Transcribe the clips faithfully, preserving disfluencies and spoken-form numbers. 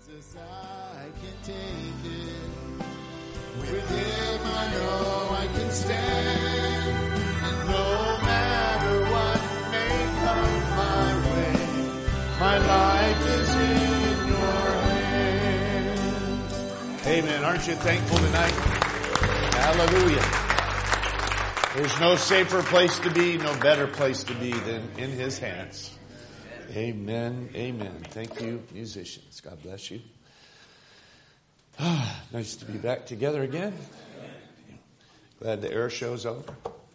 Jesus, I can take it. With him I know I can stand. And no matter what may come my way, my life is in your hands. Amen. Aren't you thankful tonight? Hallelujah. There's no safer place to be, no better place to be than in his hands. Amen. Amen. Thank you, musicians. God bless you. Ah, nice to be back together again. Glad the air show's over.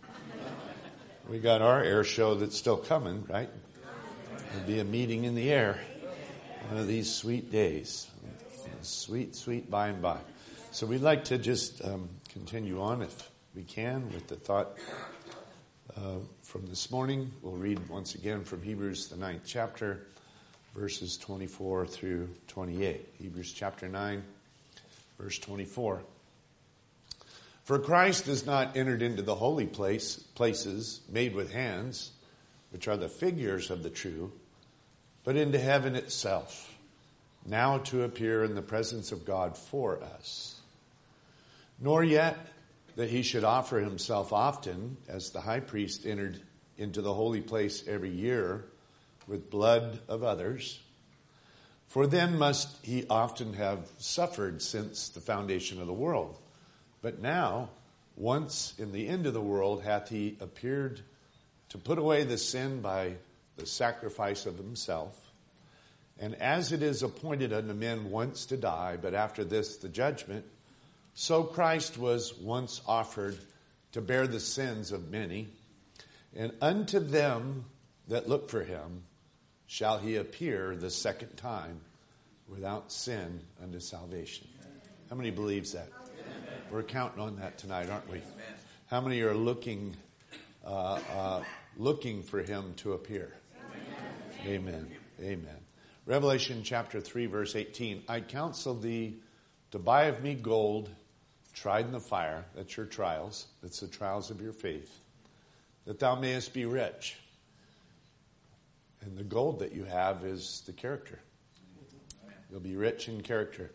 We got our air show that's still coming, right? There'll be a meeting in the air one of these sweet days. Sweet, sweet by and by. So we'd like to just um, continue on if we can with the thought uh, from this morning. We'll read once again from Hebrews, the ninth chapter, verses twenty-four through twenty-eight. Hebrews chapter nine, verse twenty-four. For Christ has not entered into the holy place, places made with hands, which are the figures of the true, but into heaven itself, now to appear in the presence of God for us. Nor yet that he should offer himself often, as the high priest entered into the holy place every year with blood of others. For then must he often have suffered since the foundation of the world. But now, once in the end of the world, hath he appeared to put away the sin by the sacrifice of himself. And as it is appointed unto men once to die, but after this the judgment, so Christ was once offered to bear the sins of many, and unto them that look for him shall he appear the second time without sin unto salvation. How many believes that? Amen. We're counting on that tonight, aren't we? Amen. How many are looking uh, uh, looking for him to appear? Amen. Amen. Amen. Revelation chapter three, verse eighteen. I counsel thee to buy of me gold tried in the fire. That's your trials. That's the trials of your faith. That thou mayest be rich. And the gold that you have is the character. You'll be rich in character.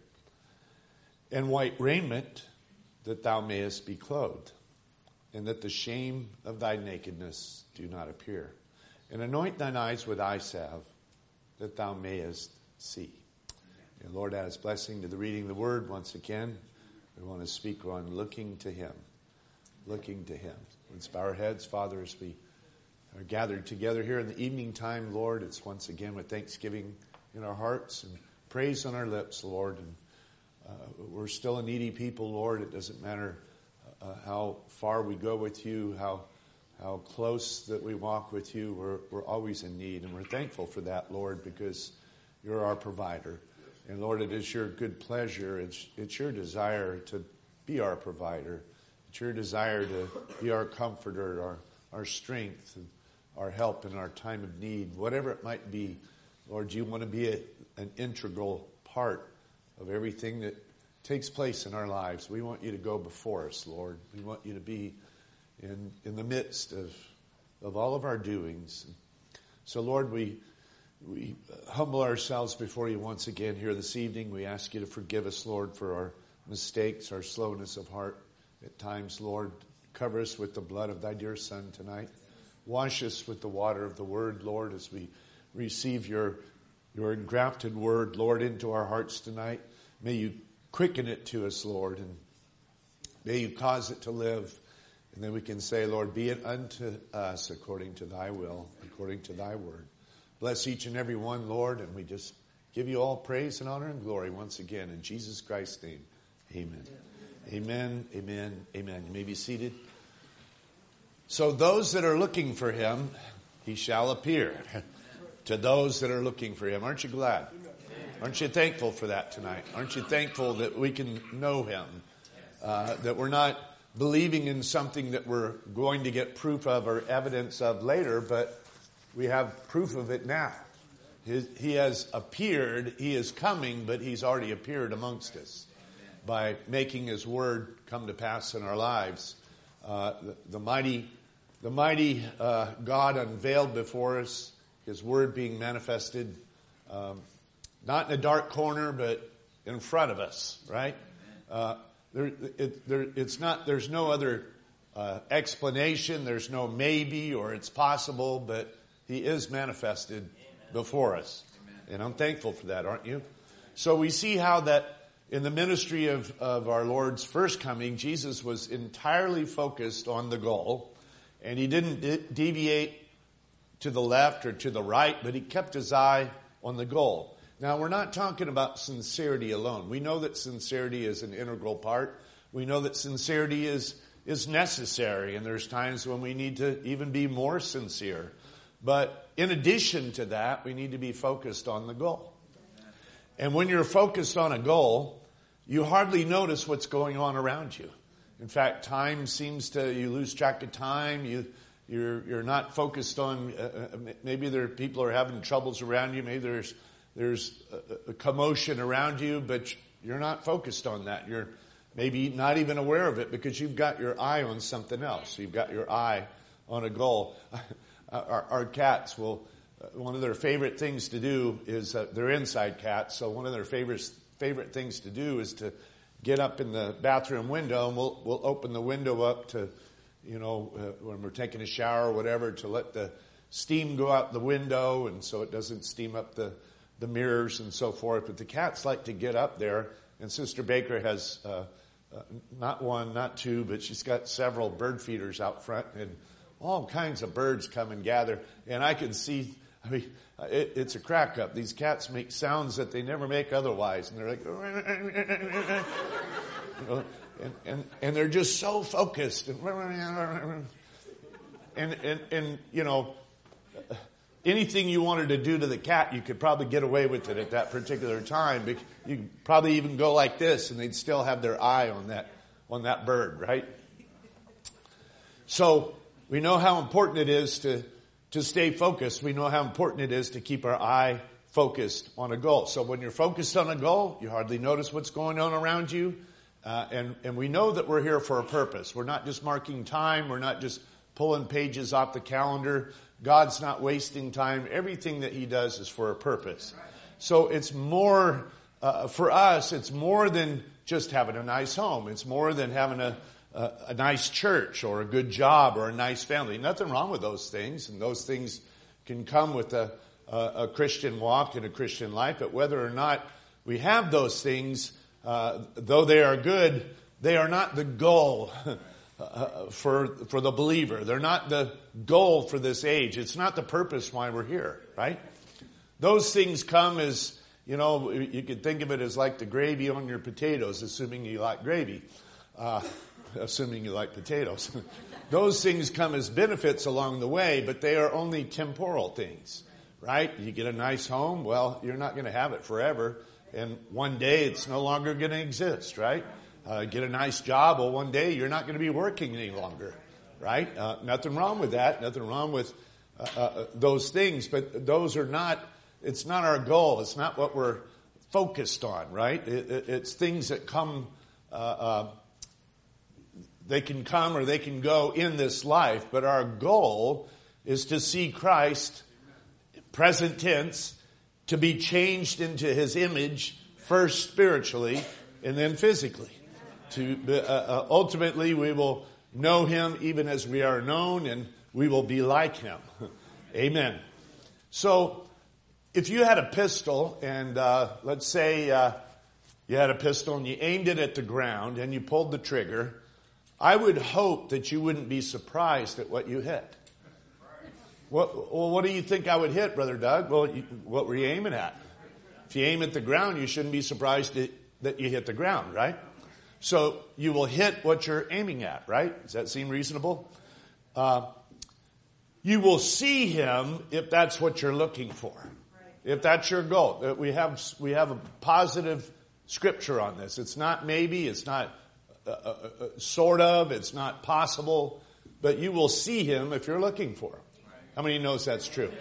And white raiment, that thou mayest be clothed. And that the shame of thy nakedness do not appear. And anoint thine eyes with eye salve, that thou mayest see. And Lord, add his blessing to the reading of the word once again. We want to speak on looking to him. Looking to him. Let's bow our heads, Father, as we are gathered together here in the evening time, Lord. It's once again with thanksgiving in our hearts and praise on our lips, Lord. And uh, we're still a needy people, Lord. It doesn't matter uh, how far we go with you, how how close that we walk with you. We're we're always in need, and we're thankful for that, Lord, because you're our provider. And Lord, it is your good pleasure, it's, it's your desire to be our provider. It's your desire to be our comforter, our, our strength, and our help in our time of need. Whatever it might be, Lord, you want to be a, an integral part of everything that takes place in our lives. We want you to go before us, Lord. We want you to be in, in the midst of, of all of our doings. So, Lord, we... We humble ourselves before you once again here this evening. We ask you to forgive us, Lord, for our mistakes, our slowness of heart at times, Lord. Cover us with the blood of thy dear Son tonight. Wash us with the water of the word, Lord, as we receive your, your engrafted word, Lord, into our hearts tonight. May you quicken it to us, Lord, and may you cause it to live. And then we can say, Lord, be it unto us according to thy will, according to thy word. Bless each and every one, Lord, and we just give you all praise and honor and glory once again in Jesus Christ's name. Amen. Amen, amen, amen. You may be seated. So those that are looking for him, he shall appear. To those that are looking for him. Aren't you glad? Aren't you thankful for that tonight? Aren't you thankful that we can know him? Uh, that we're not believing in something that we're going to get proof of or evidence of later, but we have proof of it now. He, he has appeared, he is coming, but he's already appeared amongst us by making his word come to pass in our lives. Uh, the, the mighty, the mighty uh, God unveiled before us, his word being manifested um, not in a dark corner, but in front of us, right? Uh, there, it, there, it's not. There's no other uh, explanation. There's no maybe or it's possible, but he is manifested before us, and I'm thankful for that, aren't you? So we see how that in the ministry of, of our Lord's first coming, Jesus was entirely focused on the goal, and he didn't de- deviate to the left or to the right, but he kept his eye on the goal. Now, we're not talking about sincerity alone. We know that sincerity is an integral part. We know that sincerity is, is necessary, and there's times when we need to even be more sincere. But in addition to that, we need to be focused on the goal. And when you're focused on a goal, you hardly notice what's going on around you. In fact, time seems to, you lose track of time. You, you're, you're not focused on, uh, maybe there are people are having troubles around you. Maybe there's, there's a, a commotion around you, but you're not focused on that. You're maybe not even aware of it because you've got your eye on something else. You've got your eye on a goal. Our, our cats will, uh, one of their favorite things to do is, uh, they're inside cats, so one of their favorite, favorite things to do is to get up in the bathroom window, and we'll, we'll open the window up to, you know, uh, when we're taking a shower or whatever, to let the steam go out the window, and so it doesn't steam up the, the mirrors and so forth. But the cats like to get up there, and Sister Baker has, uh, uh, not one, not two, but she's got several bird feeders out front, and all kinds of birds come and gather, and I can see, I mean, it, it's a crack up. These cats make sounds that they never make otherwise, and they're like, you know, and, and, and they're just so focused. And, and, and, and, you know, anything you wanted to do to the cat, you could probably get away with it at that particular time. You could probably even go like this, and they'd still have their eye on that, on that bird, right? So, we know how important it is to, to stay focused. We know how important it is to keep our eye focused on a goal. So when you're focused on a goal, you hardly notice what's going on around you. Uh, and, and we know that we're here for a purpose. We're not just marking time. We're not just pulling pages off the calendar. God's not wasting time. Everything that he does is for a purpose. So it's more, uh, for us, it's more than just having a nice home. It's more than having a A, a nice church or a good job or a nice family. Nothing wrong with those things, and those things can come with a, a, a Christian walk and a Christian life. But whether or not we have those things, uh, though they are good, they are not the goal uh, for for the believer. They're not the goal for this age. It's not the purpose why we're here, right? Those things come as, you know, you could think of it as like the gravy on your potatoes, assuming you like gravy. Uh, assuming you like potatoes. Those things come as benefits along the way, but they are only temporal things, right? You get a nice home, well, you're not going to have it forever, and one day it's no longer going to exist, right? Uh, get a nice job, well, one day you're not going to be working any longer, right? Uh, nothing wrong with that, nothing wrong with uh, uh, those things, but those are not, it's not our goal, it's not what we're focused on, right? It, it, it's things that come uh, uh They can come or they can go in this life, but our goal is to see Christ, present tense, to be changed into his image, first spiritually and then physically. To uh, uh, ultimately, we will know him even as we are known, and we will be like him. Amen. So, if you had a pistol, and uh, let's say uh, you had a pistol and you aimed it at the ground and you pulled the trigger, I would hope that you wouldn't be surprised at what you hit. What, well, what do you think I would hit, Brother Doug? Well, you, what were you aiming at? If you aim at the ground, you shouldn't be surprised that, that you hit the ground, right? So you will hit what you're aiming at, right? Does that seem reasonable? Uh, you will see him if that's what you're looking for. If that's your goal. We have, we have a positive scripture on this. It's not maybe, it's not Uh, uh, uh, sort of, it's not possible, but you will see him if you're looking for him. How many knows that's true?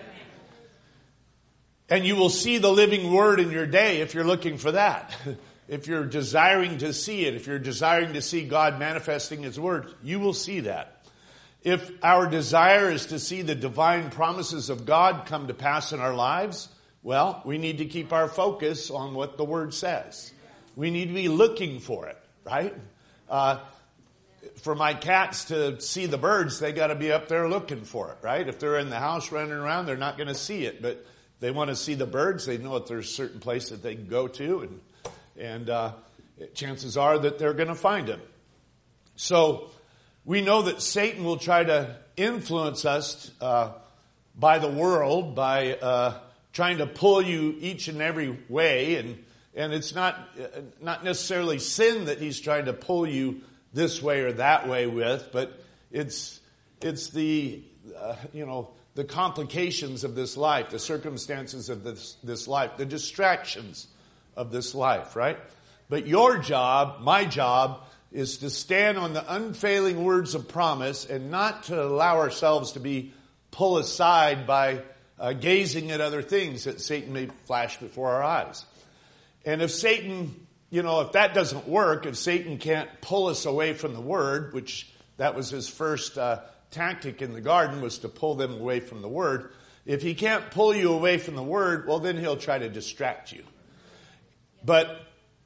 And you will see the living word in your day if you're looking for that. If you're desiring to see it, if you're desiring to see God manifesting his word, you will see that. If our desire is to see the divine promises of God come to pass in our lives, Well, we need to keep our focus on what the Word says. We need to be looking for it, right? Uh, for my cats to see the birds, they got to be up there looking for it, right? If they're in the house running around, they're not going to see it. But they want to see the birds. They know that there's a certain place that they can go to, and and uh, chances are that they're going to find them. So we know that Satan will try to influence us uh, by the world, by uh, trying to pull you each and every way, and and it's not uh, not necessarily sin that he's trying to pull you this way or that way with, but it's it's the uh, you know the complications of this life, the circumstances of this this life, the distractions of this life, right? But your job, my job, is to stand on the unfailing words of promise and not to allow ourselves to be pulled aside by uh, gazing at other things that Satan may flash before our eyes. And if Satan, you know, if that doesn't work, if Satan can't pull us away from the Word, which that was his first uh, tactic in the garden, was to pull them away from the Word. If he can't pull you away from the Word, well, then he'll try to distract you. But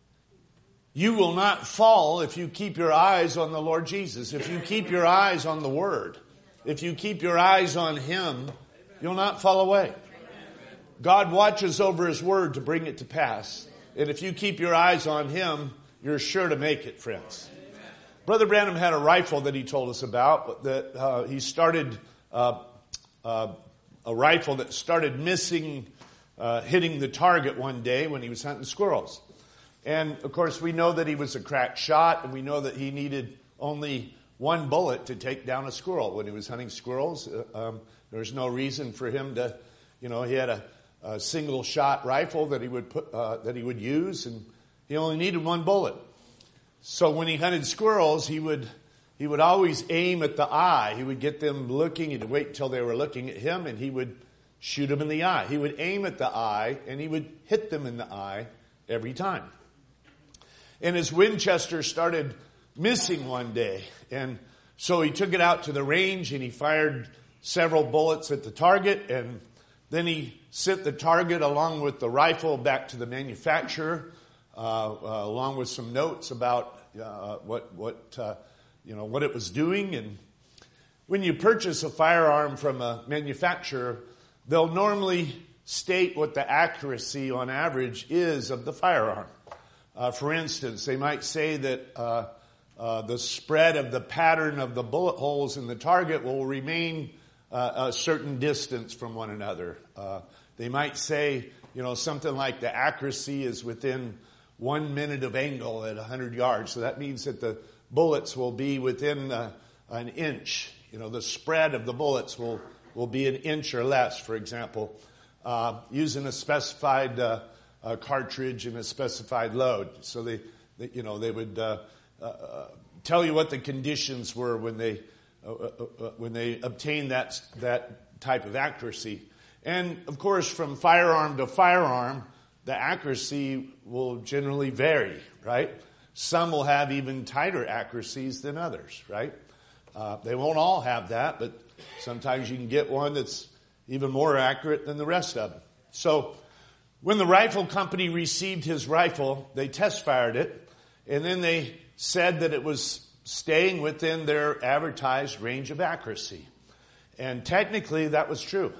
you will not fall if you keep your eyes on the Lord Jesus. If you keep your eyes on the Word, if you keep your eyes on Him, you'll not fall away. God watches over His Word to bring it to pass. And if you keep your eyes on Him, you're sure to make it, friends. Brother Branham had a rifle that he told us about. That uh, he started uh, uh, a rifle that started missing, uh, hitting the target one day when he was hunting squirrels. And of course, we know that he was a crack shot, and we know that he needed only one bullet to take down a squirrel when he was hunting squirrels. Uh, um, there was no reason for him to, you know, he had a, a single shot rifle that he would put uh, that he would use, and he only needed one bullet. So when he hunted squirrels, he would he would always aim at the eye. He would get them looking. He'd wait until they were looking at him, and he would shoot them in the eye. He would aim at the eye, and he would hit them in the eye every time. And his Winchester started missing one day. And so he took it out to the range and he fired several bullets at the target. And then he sent the target along with the rifle back to the manufacturer, uh, uh, along with some notes about uh, what, what, uh, you know, what it was doing. And when you purchase a firearm from a manufacturer, they'll normally state what the accuracy on average is of the firearm. Uh, for instance, they might say that uh, uh, the spread of the pattern of the bullet holes in the target will remain uh, a certain distance from one another. Uh, they might say, you know, something like the accuracy is within one minute of angle at one hundred yards. So that means that the bullets will be within uh, an inch. You know, the spread of the bullets will, will be an inch or less, for example, uh, using a specified uh a cartridge and a specified load. So they, they you know, they would uh, uh, tell you what the conditions were when they uh, uh, uh, when they obtained that that type of accuracy. And of course, from firearm to firearm, the accuracy will generally vary, right? Some will have even tighter accuracies than others, right? Uh, they won't all have that, but sometimes you can get one that's even more accurate than the rest of them. So when the rifle company received his rifle, they test fired it, and then they said that it was staying within their advertised range of accuracy. And technically, that was true.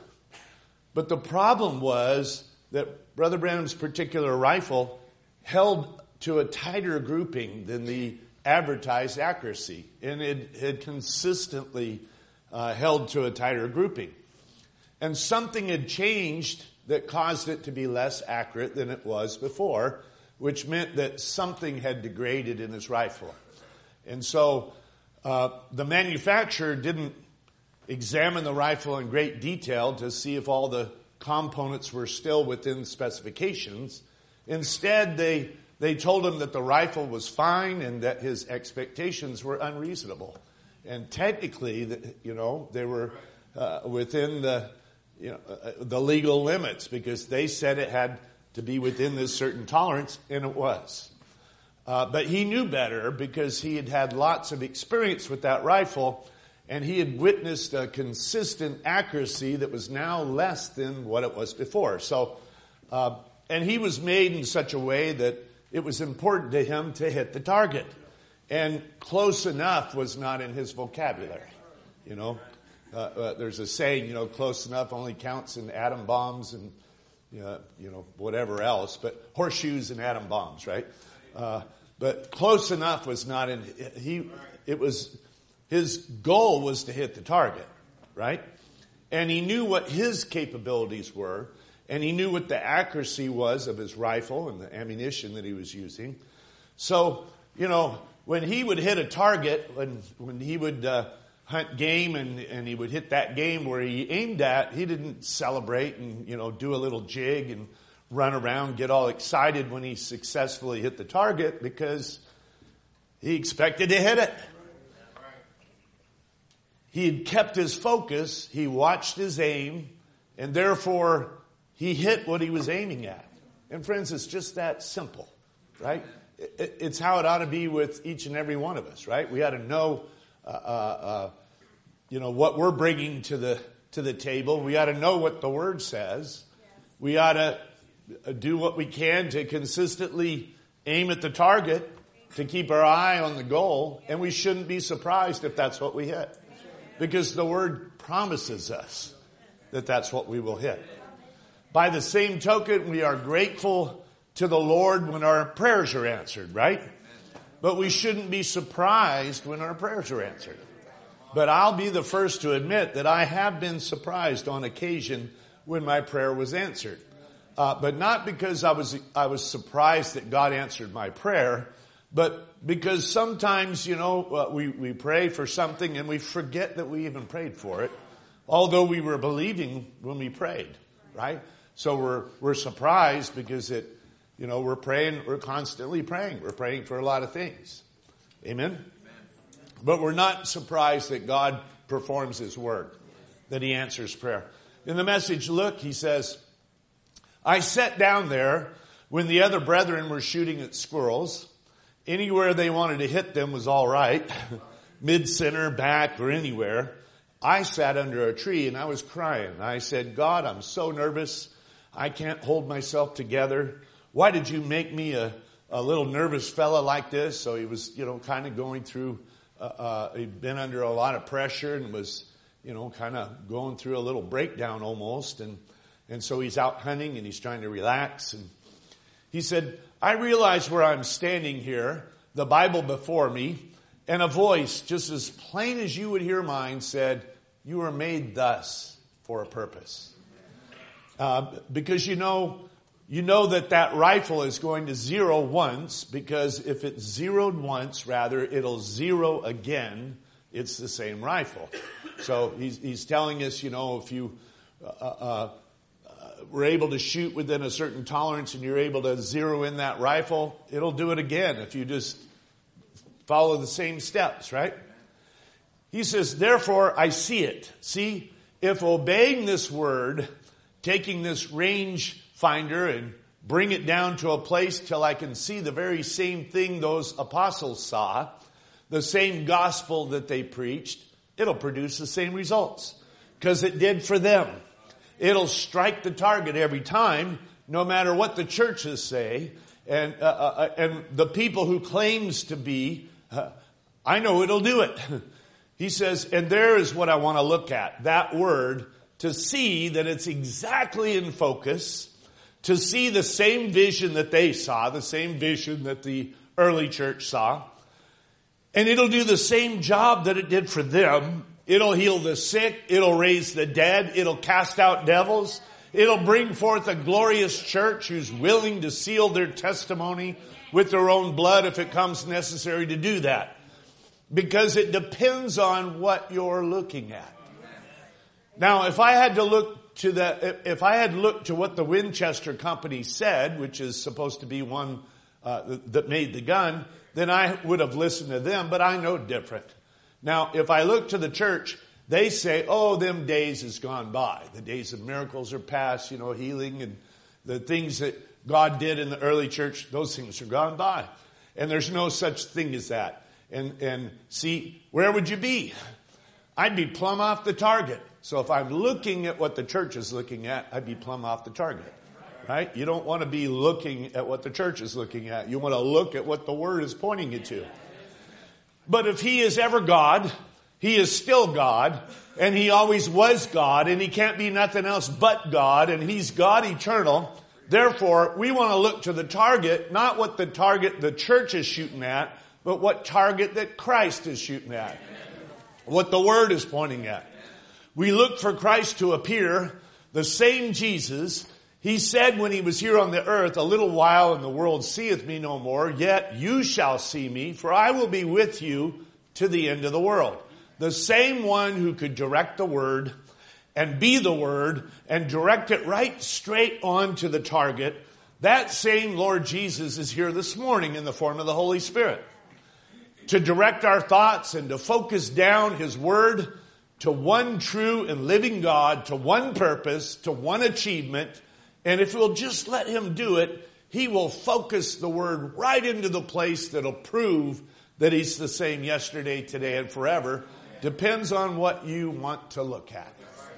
But the problem was that Brother Branham's particular rifle held to a tighter grouping than the advertised accuracy, and it had consistently uh, held to a tighter grouping. And something had changed that caused it to be less accurate than it was before, which meant that something had degraded in his rifle. And so uh, the manufacturer didn't examine the rifle in great detail to see if all the components were still within specifications. Instead, they they told him that the rifle was fine and that his expectations were unreasonable. And technically, you know, they were uh, within the You know, uh, the legal limits, because they said it had to be within this certain tolerance, and it was. Uh, but he knew better because he had had lots of experience with that rifle, and he had witnessed a consistent accuracy that was now less than what it was before. So Uh, and he was made in such a way that it was important to him to hit the target. And close enough was not in his vocabulary. You know, uh, uh, there's a saying, you know, close enough only counts in atom bombs and, uh, you know, whatever else, but horseshoes and atom bombs, right? Uh, but close enough was not in, he, it was, his goal was to hit the target, right? And he knew what his capabilities were, and he knew what the accuracy was of his rifle and the ammunition that he was using. So, you know, when he would hit a target, when, when he would, uh, hunt game and, and he would hit that game where he aimed at, he didn't celebrate and, you know, do a little jig and run around, get all excited when he successfully hit the target because he expected to hit it. He had kept his focus, he watched his aim, and therefore he hit what he was aiming at. And friends, it's just that simple, right? It's how it ought to be with each and every one of us, right? We ought to know Uh, uh, you know, what we're bringing to the to the table. We ought to know what the Word says. We ought to do what we can to consistently aim at the target, to keep our eye on the goal, and we shouldn't be surprised if that's what we hit. Because the Word promises us that that's what we will hit. By the same token, we are grateful to the Lord when our prayers are answered, right? But we shouldn't be surprised when our prayers are answered. But I'll be the first to admit that I have been surprised on occasion when my prayer was answered. Uh, but not because I was I was surprised that God answered my prayer, but because sometimes, you know, uh, we, we pray for something and we forget that we even prayed for it, although we were believing when we prayed, right? So we're we're surprised because it, you know, we're praying, we're constantly praying. We're praying for a lot of things. Amen? Amen. But we're not surprised that God performs His word, that He answers prayer. In the message, look, he says, I sat down there when the other brethren were shooting at squirrels. Anywhere they wanted to hit them was all right. Mid-center, back, or anywhere. I sat under a tree and I was crying. I said, God, I'm so nervous. I can't hold myself together. Why did you make me a, a little nervous fella like this? So he was, you know, kind of going through, uh, uh, he'd been under a lot of pressure and was, you know, kind of going through a little breakdown almost. And, and so he's out hunting and he's trying to relax. And he said, I realize where I'm standing here, the Bible before me, and a voice just as plain as you would hear mine said, you were made thus for a purpose. Uh, because you know, You know that that rifle is going to zero once, because if it's zeroed once, rather, it'll zero again. It's the same rifle. So he's, he's telling us, you know, if you uh, uh, uh, were able to shoot within a certain tolerance and you're able to zero in that rifle, it'll do it again if you just follow the same steps, right? He says, therefore, I see it. See, if obeying this word, taking this range finder and bring it down to a place till I can see the very same thing those apostles saw, the same gospel that they preached, it'll produce the same results. Because it did for them. It'll strike the target every time, no matter what the churches say. And uh, uh, and the people who claims to be, uh, I know it'll do it. He says, and there is what I want to look at, that word, to see that it's exactly in focus, to see the same vision that they saw, the same vision that the early church saw. And it'll do the same job that it did for them. It'll heal the sick. It'll raise the dead. It'll cast out devils. It'll bring forth a glorious church who's willing to seal their testimony with their own blood if it comes necessary to do that. Because it depends on what you're looking at. Now, if I had to look to the, if I had looked to what the Winchester Company said, which is supposed to be one uh, that made the gun, then I would have listened to them, but I know different. Now, if I look to the church, they say, oh, them days has gone by. The days of miracles are past, you know, healing and the things that God did in the early church, those things are gone by. And there's no such thing as that. And, and see, where would you be? I'd be plumb off the target. So if I'm looking at what the church is looking at, I'd be plumb off the target. Right? You don't want to be looking at what the church is looking at. You want to look at what the Word is pointing you to. But if He is ever God, He is still God, and He always was God, and He can't be nothing else but God, and He's God eternal. Therefore, we want to look to the target, not what the target the church is shooting at, but what target that Christ is shooting at. What the Word is pointing at. We look for Christ to appear, the same Jesus. He said when He was here on the earth, a little while and the world seeth me no more, yet you shall see me, for I will be with you to the end of the world. The same one who could direct the Word and be the Word and direct it right straight on to the target, that same Lord Jesus is here this morning in the form of the Holy Spirit to direct our thoughts and to focus down His Word to one true and living God, to one purpose, to one achievement. And if we'll just let Him do it, He will focus the Word right into the place that'll prove that He's the same yesterday, today, and forever. Depends on what you want to look at.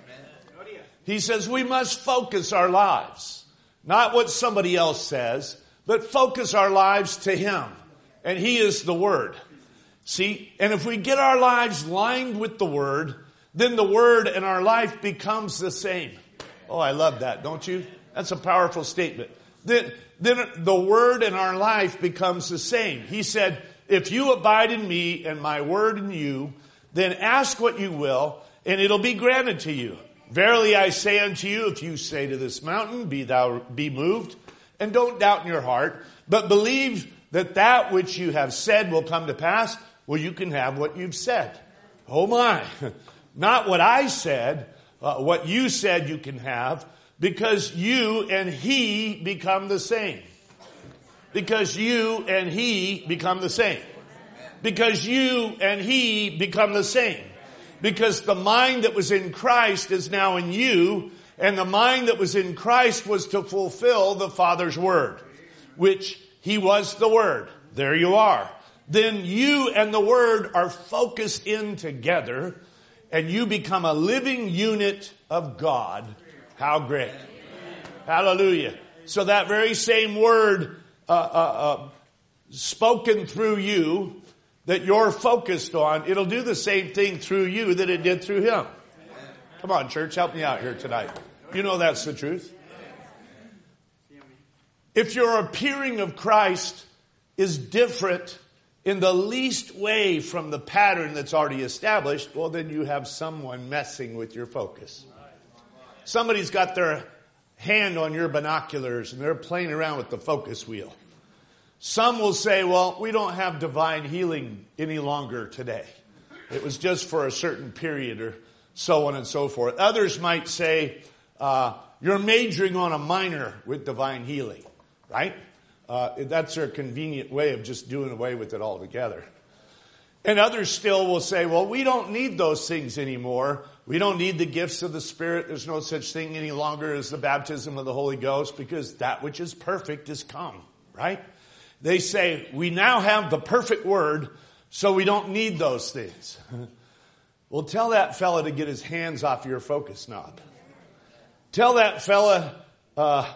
He says we must focus our lives. Not what somebody else says, but focus our lives to Him. And He is the Word. See, and if we get our lives lined with the Word, then the Word in our life becomes the same. Oh, I love that, don't you? That's a powerful statement. Then, then the Word in our life becomes the same. He said, if you abide in me and my word in you, then ask what you will, and it'll be granted to you. Verily I say unto you, if you say to this mountain, be thou be moved, and don't doubt in your heart, but believe that that which you have said will come to pass, well, you can have what you've said. Oh my. Not what I said, uh, what you said you can have, because you and He become the same. Because you and He become the same. Because you and He become the same. Because the mind that was in Christ is now in you, and the mind that was in Christ was to fulfill the Father's word, which He was the Word. There you are. Then you and the Word are focused in together, and you become a living unit of God. How great. Amen. Hallelujah. So that very same Word uh, uh, uh, spoken through you that you're focused on, it'll do the same thing through you that it did through Him. Come on, church, help me out here tonight. You know that's the truth. If your appearing of Christ is different in the least way from the pattern that's already established, well, then you have someone messing with your focus. Somebody's got their hand on your binoculars and they're playing around with the focus wheel. Some will say, well, we don't have divine healing any longer today. It was just for a certain period or so on and so forth. Others might say, uh, you're majoring on a minor with divine healing, right? Uh, that's their convenient way of just doing away with it altogether. And others still will say, well, we don't need those things anymore. We don't need the gifts of the Spirit. There's no such thing any longer as the baptism of the Holy Ghost because that which is perfect is come, right? They say, we now have the perfect word, so we don't need those things. Well, tell that fella to get his hands off your focus knob. Tell that fella uh,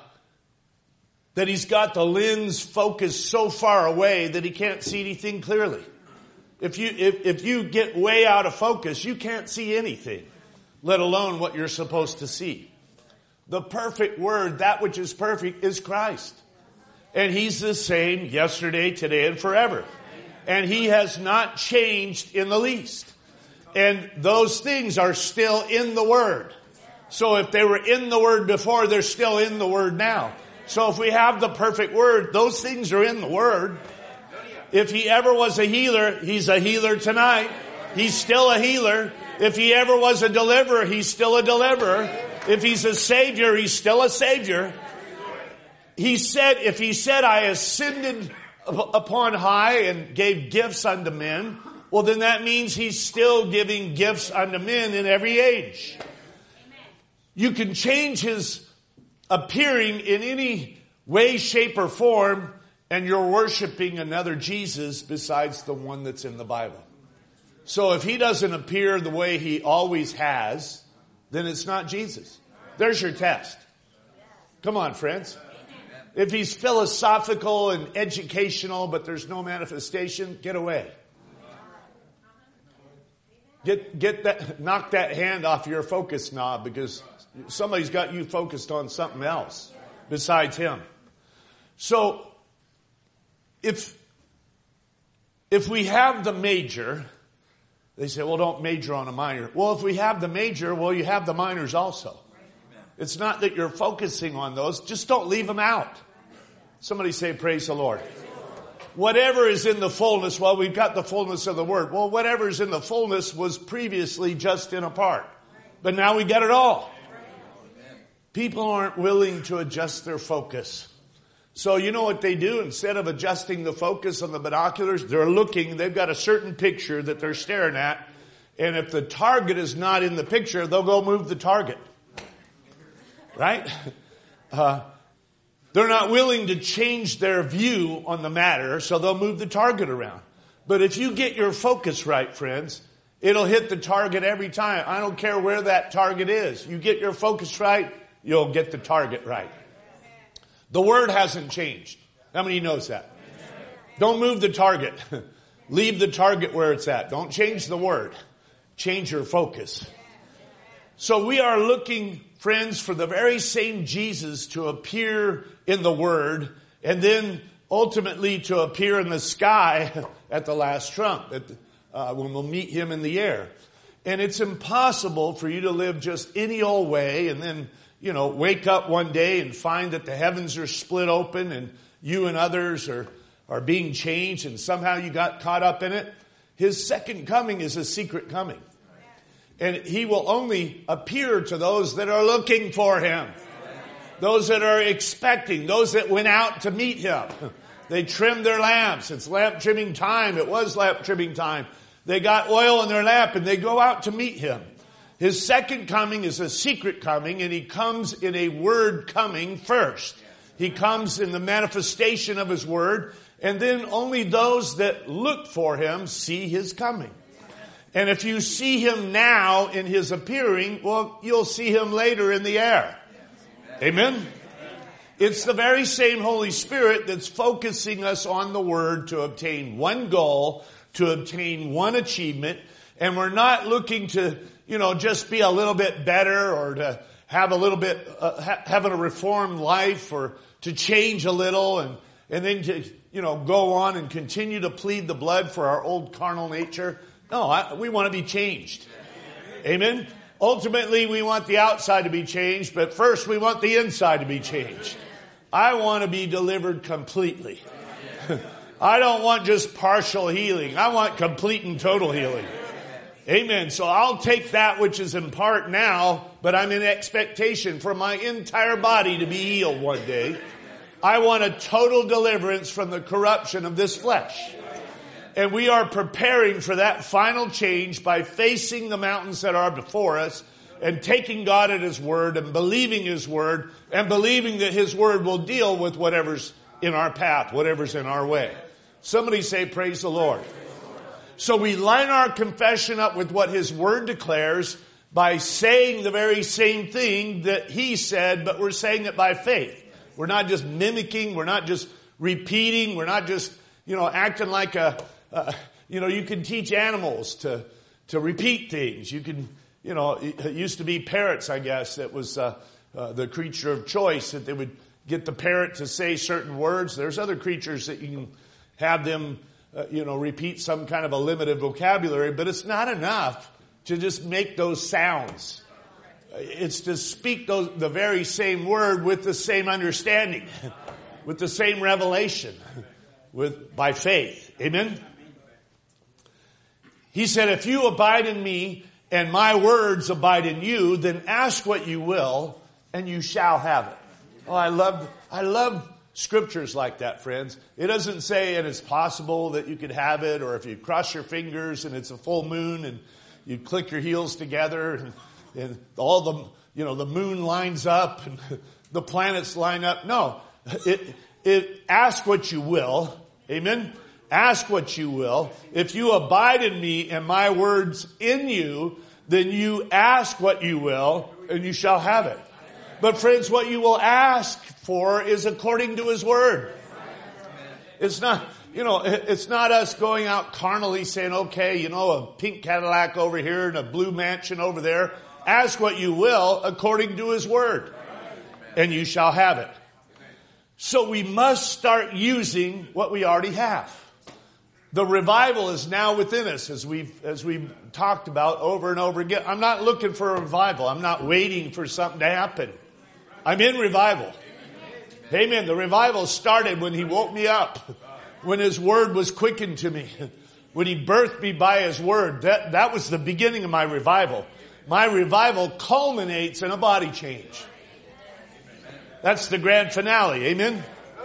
that he's got the lens focused so far away that he can't see anything clearly. If you if, if you get way out of focus, you can't see anything, let alone what you're supposed to see. The perfect word, that which is perfect, is Christ. And He's the same yesterday, today, and forever. And He has not changed in the least. And those things are still in the Word. So if they were in the Word before, they're still in the Word now. So if we have the perfect Word, those things are in the Word. If He ever was a healer, He's a healer tonight. He's still a healer. If He ever was a deliverer, He's still a deliverer. If He's a Savior, He's still a Savior. He said, if He said, I ascended upon high and gave gifts unto men, well, then that means He's still giving gifts unto men in every age. You can change His appearing in any way, shape, or form, and you're worshiping another Jesus besides the one that's in the Bible. So if He doesn't appear the way He always has, then it's not Jesus. There's your test. Come on, friends. If he's philosophical and educational, but there's no manifestation, get away. Get, get that, knock that hand off your focus knob, because somebody's got you focused on something else besides him. So, if, if we have the major, they say, well, don't major on a minor. Well, if we have the major, well, you have the minors also. It's not that you're focusing on those. Just don't leave them out. Somebody say, praise the Lord. Whatever is in the fullness, well, we've got the fullness of the word. Well, whatever is in the fullness was previously just in a part. But now we got it all. People aren't willing to adjust their focus. So you know what they do? Instead of adjusting the focus on the binoculars, they're looking, they've got a certain picture that they're staring at. And if the target is not in the picture, they'll go move the target. Right? Uh, they're not willing to change their view on the matter, so they'll move the target around. But if you get your focus right, friends, it'll hit the target every time. I don't care where that target is. You get your focus right, you'll get the target right. The word hasn't changed. How many knows that? Don't move the target. Leave the target where it's at. Don't change the word. Change your focus. So we are looking, friends, for the very same Jesus to appear in the Word, and then ultimately to appear in the sky at the last trump, at the, uh, when we'll meet him in the air. And it's impossible for you to live just any old way and then, you know, wake up one day and find that the heavens are split open and you and others are, are being changed and somehow you got caught up in it. His second coming is a secret coming. And he will only appear to those that are looking for him. Those that are expecting. Those that went out to meet him. They trimmed their lamps. It's lamp trimming time. It was lamp trimming time. They got oil in their lamp and they go out to meet him. His second coming is a secret coming, and he comes in a word coming first. He comes in the manifestation of his word, and then only those that look for him see his coming. And if you see him now in his appearing, well, you'll see him later in the air. Amen? It's the very same Holy Spirit that's focusing us on the Word to obtain one goal, to obtain one achievement. And we're not looking to, you know, just be a little bit better or to have a little bit, uh, ha- having a reformed life or to change a little and, and then to, you know, go on and continue to plead the blood for our old carnal nature. No, I, we want to be changed. Amen? Ultimately, we want the outside to be changed, but first we want the inside to be changed. I want to be delivered completely. I don't want just partial healing. I want complete and total healing. Amen. So I'll take that which is in part now, but I'm in expectation for my entire body to be healed one day. I want a total deliverance from the corruption of this flesh. And we are preparing for that final change by facing the mountains that are before us and taking God at his word and believing his word and believing that his word will deal with whatever's in our path, whatever's in our way. Somebody say, praise the Lord. So we line our confession up with what his word declares by saying the very same thing that he said, but we're saying it by faith. We're not just mimicking. We're not just repeating. We're not just, you know, acting like a, Uh, you know, you can teach animals to to repeat things. You can, you know, it used to be parrots, I guess, that was uh, uh, the creature of choice, that they would get the parrot to say certain words. There's other creatures that you can have them, uh, you know, repeat some kind of a limited vocabulary, but it's not enough to just make those sounds. It's to speak those, the very same word with the same understanding, with the same revelation, with by faith. Amen? He said, if you abide in me and my words abide in you, then ask what you will and you shall have it. Oh, I love, I love scriptures like that, friends. It doesn't say, and it's possible that you could have it, or if you cross your fingers and it's a full moon and you click your heels together and, and all the, you know, the moon lines up and the planets line up. No, it, it, ask what you will. Amen. Ask what you will. If you abide in me and my words in you, then you ask what you will and you shall have it. But friends, what you will ask for is according to His Word. It's not, you know, it's not us going out carnally saying, okay, you know, a pink Cadillac over here and a blue mansion over there. Ask what you will according to His Word, and you shall have it. So we must start using what we already have. The revival is now within us, as we've, as we've talked about over and over again. I'm not looking for a revival. I'm not waiting for something to happen. I'm in revival. Amen. The revival started when He woke me up, when His Word was quickened to me, when He birthed me by His Word. That, that was the beginning of my revival. My revival culminates in a body change. That's the grand finale. Amen.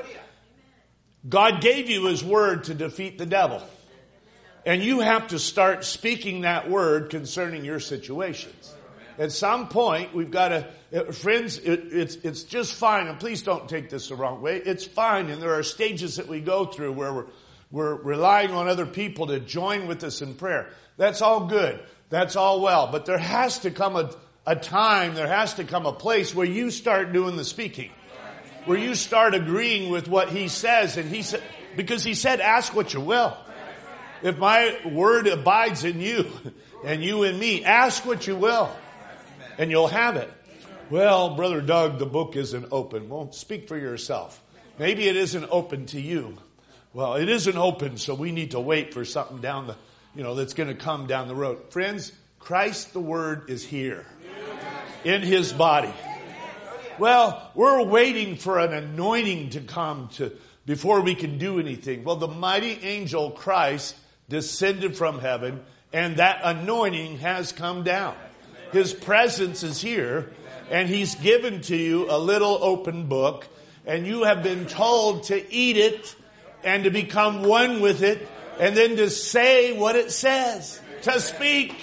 God gave you His Word to defeat the devil. And you have to start speaking that word concerning your situations. At some point, we've got to, friends, it, it's, it's just fine. And please don't take this the wrong way. It's fine. And there are stages that we go through where we're, we're relying on other people to join with us in prayer. That's all good. That's all well. But there has to come a, a time, there has to come a place where you start doing the speaking. Where you start agreeing with what He says. And He said, because He said, ask what you will. If my word abides in you and you in me, ask what you will and you'll have it. Well, Brother Doug, the book isn't open. Well, speak for yourself. Maybe it isn't open to you. Well, it isn't open, so we need to wait for something down the, you know, that's going to come down the road. Friends, Christ the Word is here in His body. Well, we're waiting for an anointing to come to before we can do anything. Well, the mighty angel Christ descended from heaven, and that anointing has come down. His presence is here, and He's given to you a little open book, and you have been told to eat it and to become one with it, and then to say what it says, to speak.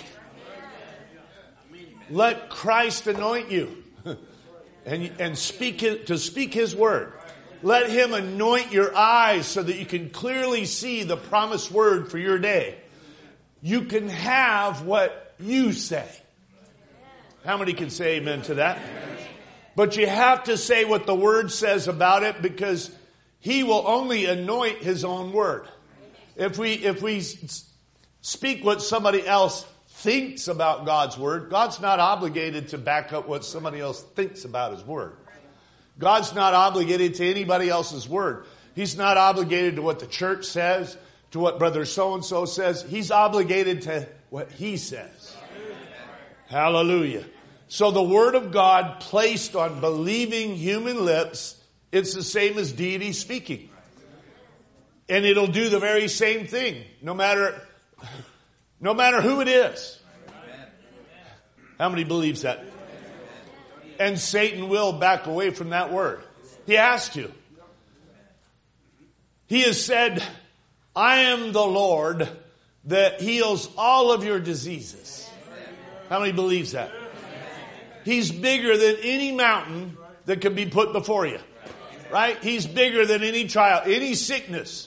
Let Christ anoint you. And, and speak it, to speak His word. Let Him anoint your eyes so that you can clearly see the promised word for your day. You can have what you say. How many can say amen to that? But you have to say what the Word says about it, because He will only anoint His own word. If we, if we speak what somebody else thinks about God's word, God's not obligated to back up what somebody else thinks about His word. God's not obligated to anybody else's word. He's not obligated to what the church says, to what brother so-and-so says. He's obligated to what He says. Hallelujah. So the word of God placed on believing human lips, it's the same as deity speaking. And it'll do the very same thing, no matter... No matter who it is. How many believes that? And Satan will back away from that word. He has to. He has said, I am the Lord that heals all of your diseases. How many believes that? He's bigger than any mountain that can be put before you. Right? He's bigger than any trial, any sickness.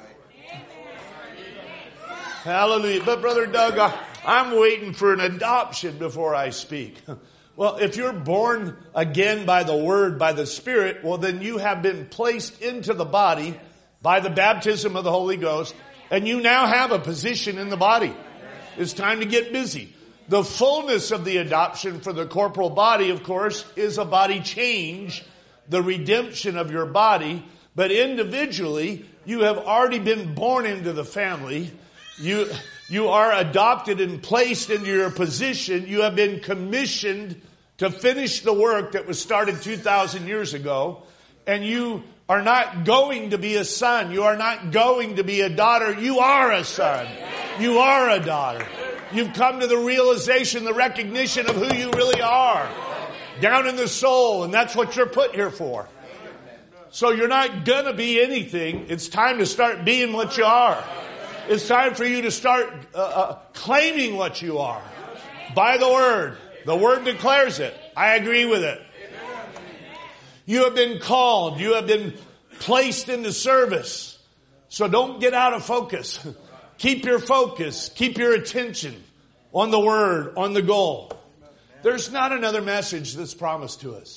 Hallelujah. But Brother Doug, I, I'm waiting for an adoption before I speak. Well, if you're born again by the Word, by the Spirit, well, then you have been placed into the body by the baptism of the Holy Ghost, and you now have a position in the body. It's time to get busy. The fullness of the adoption for the corporal body, of course, is a body change, the redemption of your body. But individually, you have already been born into the family. You, you are adopted and placed into your position. You have been commissioned to finish the work that was started two thousand years ago. And you are not going to be a son. You are not going to be a daughter. You are a son. You are a daughter. You've come to the realization, the recognition of who you really are. Down in the soul. And that's what you're put here for. So you're not going to be anything. It's time to start being what you are. It's time for you to start uh, uh, claiming what you are. By the Word. The Word declares it. I agree with it. You have been called. You have been placed into service. So don't get out of focus. Keep your focus. Keep your attention on the Word, on the goal. There's not another message that's promised to us.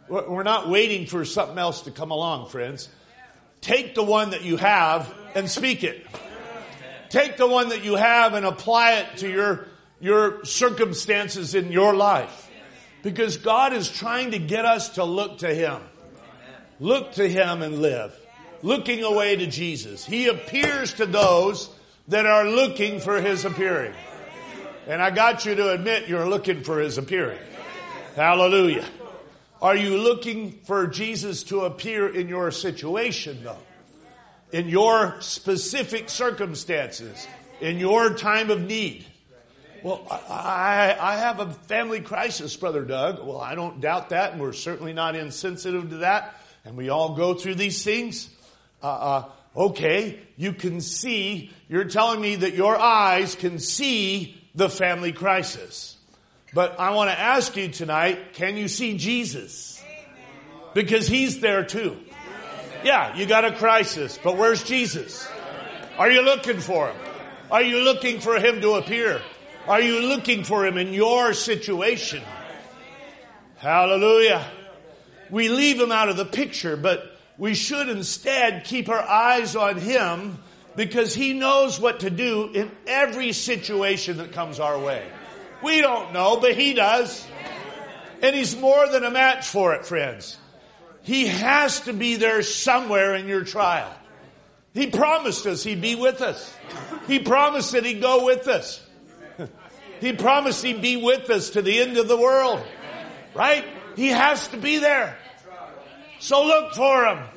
We're not waiting for something else to come along, friends. Take the one that you have and speak it. Take the one that you have and apply it to your, your circumstances in your life. Because God is trying to get us to look to Him. Look to Him and live. Looking away to Jesus. He appears to those that are looking for His appearing. And I got you to admit you're looking for His appearing. Hallelujah. Are you looking for Jesus to appear in your situation, though? In your specific circumstances? In your time of need? Well, I, I have a family crisis, Brother Doug. Well, I don't doubt that, and we're certainly not insensitive to that. And we all go through these things. Uh, uh, okay, you can see, you're telling me that your eyes can see the family crisis. But I want to ask you tonight, can you see Jesus? Because He's there too. Yeah, you got a crisis, but where's Jesus? Are you looking for Him? Are you looking for Him to appear? Are you looking for Him in your situation? Hallelujah. We leave Him out of the picture, but we should instead keep our eyes on Him because He knows what to do in every situation that comes our way. We don't know, but He does. And He's more than a match for it, friends. He has to be there somewhere in your trial. He promised us He'd be with us. He promised that He'd go with us. He promised He'd be with us to the end of the world. Right? He has to be there. So look for Him.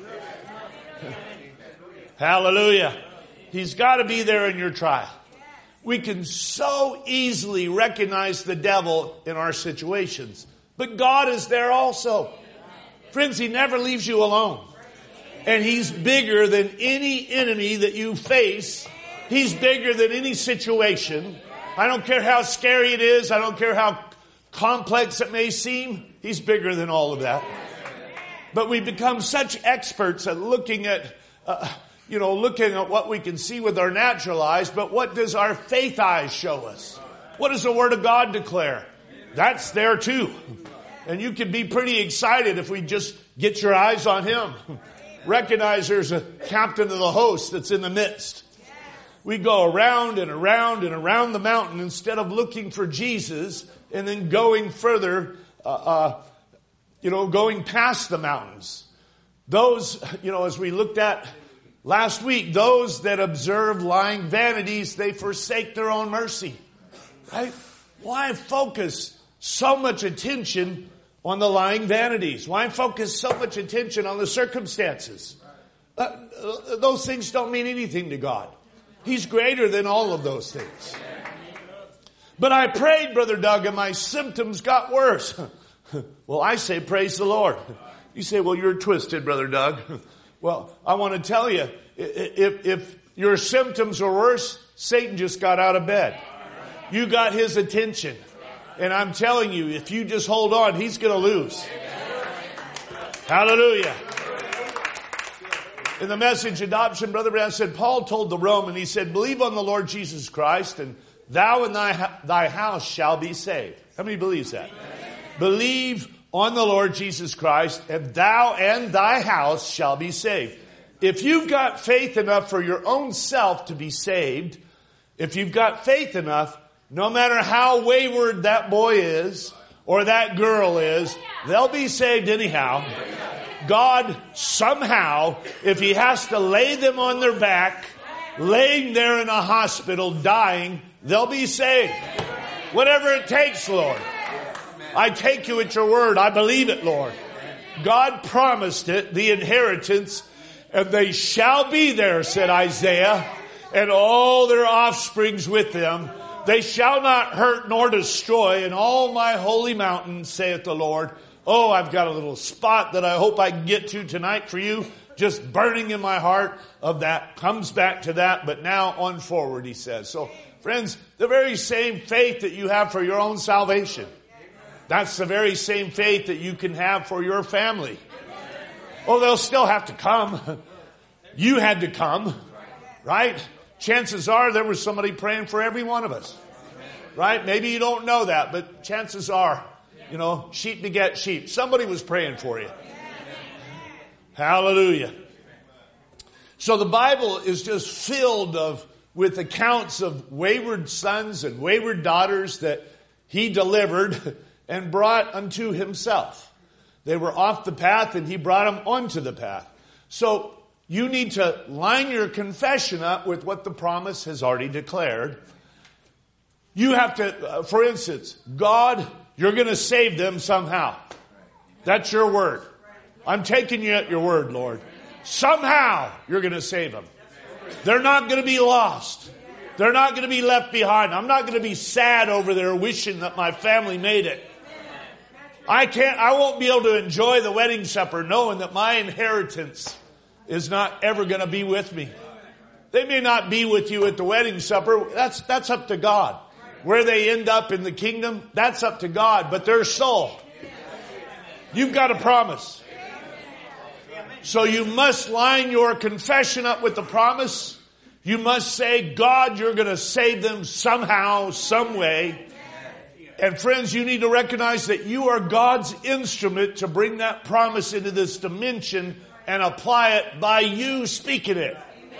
Hallelujah. He's got to be there in your trial. We can so easily recognize the devil in our situations. But God is there also. Friends, He never leaves you alone. And He's bigger than any enemy that you face. He's bigger than any situation. I don't care how scary it is. I don't care how complex it may seem. He's bigger than all of that. But we become such experts at looking at... Uh, You know, looking at what we can see with our natural eyes, but what does our faith eyes show us? What does the Word of God declare? That's there too. And you can be pretty excited if we just get your eyes on Him. Recognize there's a captain of the host that's in the midst. We go around and around and around the mountain instead of looking for Jesus and then going further, uh, uh, you know, going past the mountains. Those, you know, as we looked at last week, those that observe lying vanities, they forsake their own mercy. Right? Why focus so much attention on the lying vanities? Why focus so much attention on the circumstances? Uh, those things don't mean anything to God. He's greater than all of those things. But I prayed, Brother Doug, and my symptoms got worse. Well, I say, praise the Lord. You say, well, you're twisted, Brother Doug. Well, I want to tell you, if, if your symptoms are worse, Satan just got out of bed. You got his attention. And I'm telling you, if you just hold on, he's going to lose. Hallelujah. In the Message Adoption, Brother Branham said, Paul told the Roman, he said, believe on the Lord Jesus Christ, and thou and thy, thy house shall be saved. How many believes that? Believe on the Lord Jesus Christ, and thou and thy house shall be saved. If you've got faith enough for your own self to be saved, if you've got faith enough, no matter how wayward that boy is or that girl is, they'll be saved anyhow. God somehow, if He has to lay them on their back, laying there in a hospital dying, they'll be saved. Whatever it takes, Lord. I take you at your word. I believe it, Lord. God promised it, the inheritance, and they shall be there, said Isaiah, and all their offsprings with them. They shall not hurt nor destroy in all my holy mountain, saith the Lord. Oh, I've got a little spot that I hope I can get to tonight for you, just burning in my heart of that. Comes back to that, but now on forward, he says. So, friends, the very same faith that you have for your own salvation, that's the very same faith that you can have for your family. Oh, they'll still have to come. You had to come, right? Chances are there was somebody praying for every one of us, right? Maybe you don't know that, but chances are You know, sheep beget sheep. Somebody was praying for you. Hallelujah. So the Bible is just filled of with accounts of wayward sons and wayward daughters that he delivered and brought unto himself. They were off the path and he brought them onto the path. So you need to line your confession up with what the promise has already declared. You have to, uh, for instance, God, you're going to save them somehow. That's your word. I'm taking you at your word, Lord. Somehow you're going to save them. They're not going to be lost. They're not going to be left behind. I'm not going to be sad over there wishing that my family made it. I can't, I won't be able to enjoy the wedding supper knowing that my inheritance is not ever going to be with me. They may not be with you at the wedding supper. That's, that's up to God. Where they end up in the kingdom, that's up to God. But their soul, you've got a promise. So you must line your confession up with the promise. You must say, God, you're going to save them somehow, some way. And friends, you need to recognize that you are God's instrument to bring that promise into this dimension and apply it by you speaking it.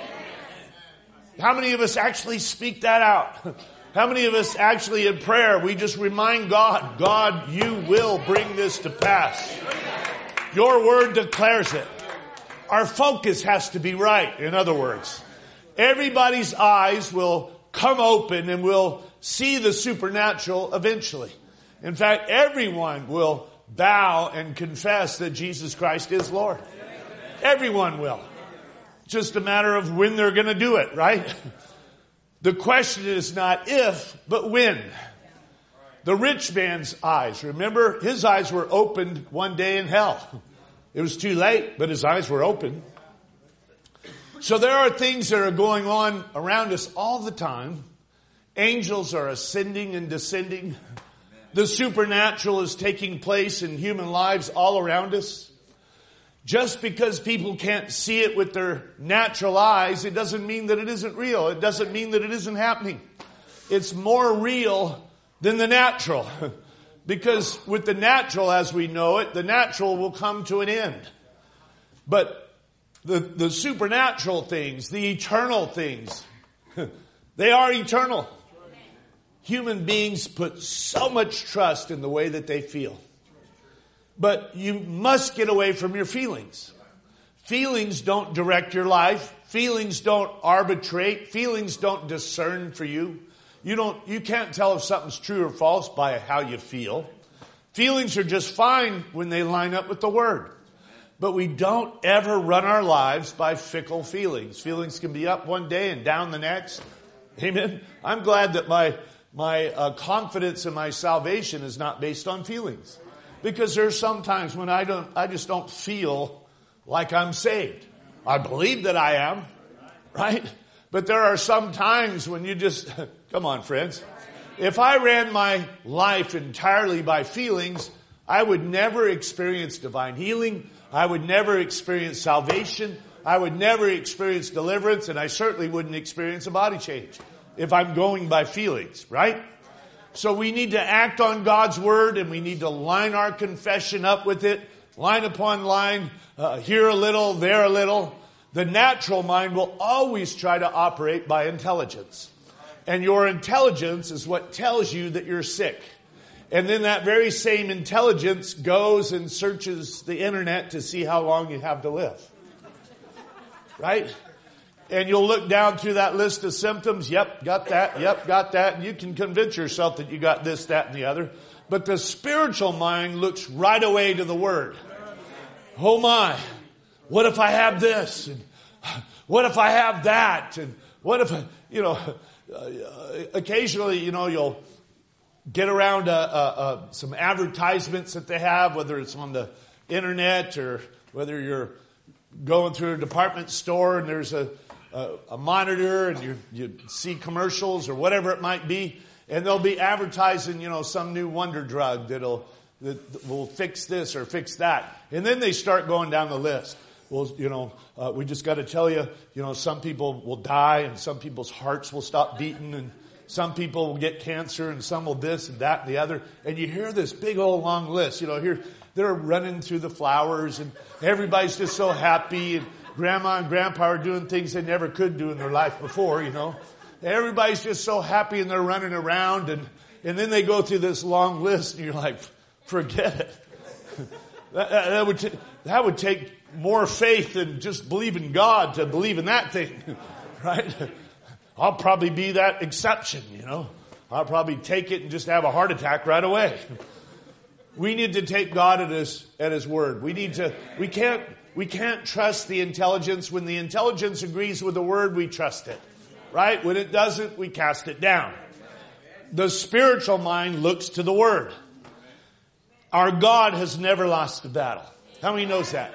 How many of us actually speak that out? How many of us actually in prayer, we just remind God, God, you will bring this to pass. Your word declares it. Our focus has to be right, in other words. Everybody's eyes will come open and will see the supernatural eventually. In fact, everyone will bow and confess that Jesus Christ is Lord. Everyone will. Just a matter of when they're going to do it, right? The question is not if, but when. The rich man's eyes, remember, his eyes were opened one day in hell. It was too late, but his eyes were open. So there are things that are going on around us all the time. Angels are ascending and descending. The supernatural is taking place in human lives all around us. Just because people can't see it with their natural eyes, it doesn't mean that it isn't real. It doesn't mean that it isn't happening. It's more real than the natural. Because with the natural as we know it, the natural will come to an end. But the, the supernatural things, the eternal things, they are eternal. Human beings put so much trust in the way that they feel. But you must get away from your feelings. Feelings don't direct your life. Feelings don't arbitrate. Feelings don't discern for you. You don't, you can't tell if something's true or false by how you feel. Feelings are just fine when they line up with the Word. But we don't ever run our lives by fickle feelings. Feelings can be up one day and down the next. Amen. I'm glad that my, my uh, confidence in my salvation is not based on feelings. Because there's some times when I don't, I just don't feel like I'm saved. I believe that I am, right? But there are some times when you just, come on friends. If I ran my life entirely by feelings, I would never experience divine healing. I would never experience salvation. I would never experience deliverance. And I certainly wouldn't experience a body change if I'm going by feelings, right? So we need to act on God's word and we need to line our confession up with it, line upon line, uh, here a little, there a little. The natural mind will always try to operate by intelligence. And your intelligence is what tells you that you're sick. And then that very same intelligence goes and searches the internet to see how long you have to live. Right? And you'll look down through that list of symptoms. Yep, got that. Yep, got that. And you can convince yourself that you got this, that, and the other. But the spiritual mind looks right away to the Word. Oh my, what if I have this? And what if I have that? And what if, you know, occasionally, you know, you'll get around uh, uh, uh, some advertisements that they have, whether it's on the internet or whether you're going through a department store and there's a A, a monitor and you, you see commercials or whatever it might be, and they'll be advertising, you know, some new wonder drug that'll, that will fix this or fix that. And then they start going down the list. Well, you know, uh, we just got to tell you, you know, some people will die and some people's hearts will stop beating and Some people will get cancer and some will this and that and the other. And you hear this big old long list. You know, here they're running through the flowers and everybody's just so happy. And grandma and grandpa are doing things they never could do in their life before, you know. Everybody's just so happy and they're running around. And, and then they go through this long list and you're like, forget it. that, that, would t- that would take more faith than just believing God to believe in that thing, right? I'll probably be that exception, you know. I'll probably take it and just have a heart attack right away. We need to take God at his, at his word. We need to, we can't, we can't trust the intelligence. When the intelligence agrees with the word, we trust it, right? When it doesn't, we cast it down. The spiritual mind looks to the word. Our God has never lost a battle. How many knows that?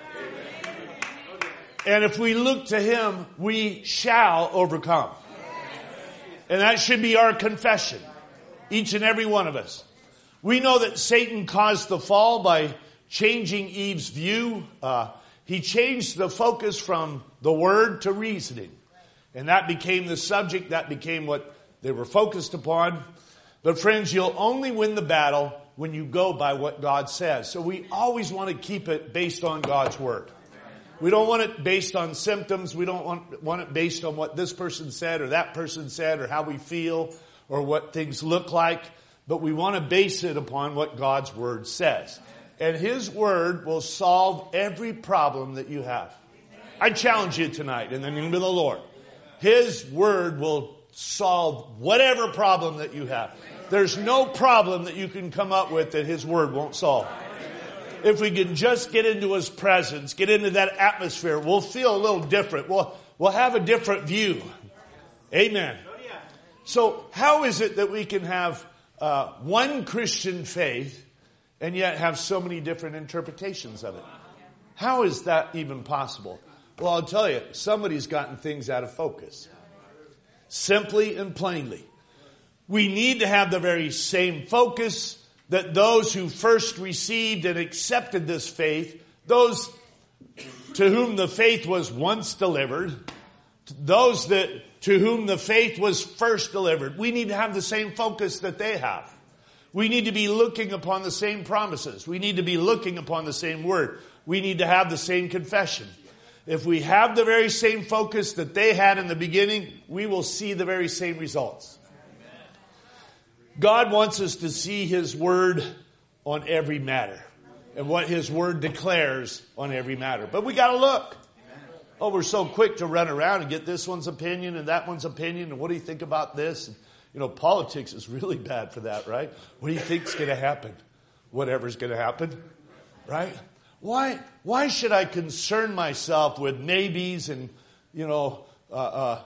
And if we look to him, we shall overcome. And that should be our confession. Each and every one of us. We know that Satan caused the fall by changing Eve's view. Uh, he changed the focus from the word to reasoning. And that became the subject. That became what they were focused upon. But friends, you'll only win the battle when you go by what God says. So we always want to keep it based on God's word. We don't want it based on symptoms. We don't want, want it based on what this person said or that person said or how we feel or what things look like. But we want to base it upon what God's word says. And his word will solve every problem that you have. I challenge you tonight in the name of the Lord. His word will solve whatever problem that you have. There's no problem that you can come up with that his word won't solve. If we can just get into his presence, get into that atmosphere, we'll feel a little different. We'll, we'll have a different view. Amen. So how is it that we can have uh, one Christian faith and yet have so many different interpretations of it? How is that even possible? Well, I'll tell you, somebody's gotten things out of focus. Simply and plainly. We need to have the very same focus that those who first received and accepted this faith, those to whom the faith was once delivered, those that to whom the faith was first delivered, we need to have the same focus that they have. We need to be looking upon the same promises. We need to be looking upon the same word. We need to have the same confession. If we have the very same focus that they had in the beginning, we will see the very same results. God wants us to see his word on every matter and what his word declares on every matter. But we got to look. Oh, we're so quick to run around and get this one's opinion and that one's opinion. And what do you think about this? And, you know, politics is really bad for that, right? What do you think's going to happen? Whatever's going to happen, right? Why, why should I concern myself with maybes and, you know, uh, uh,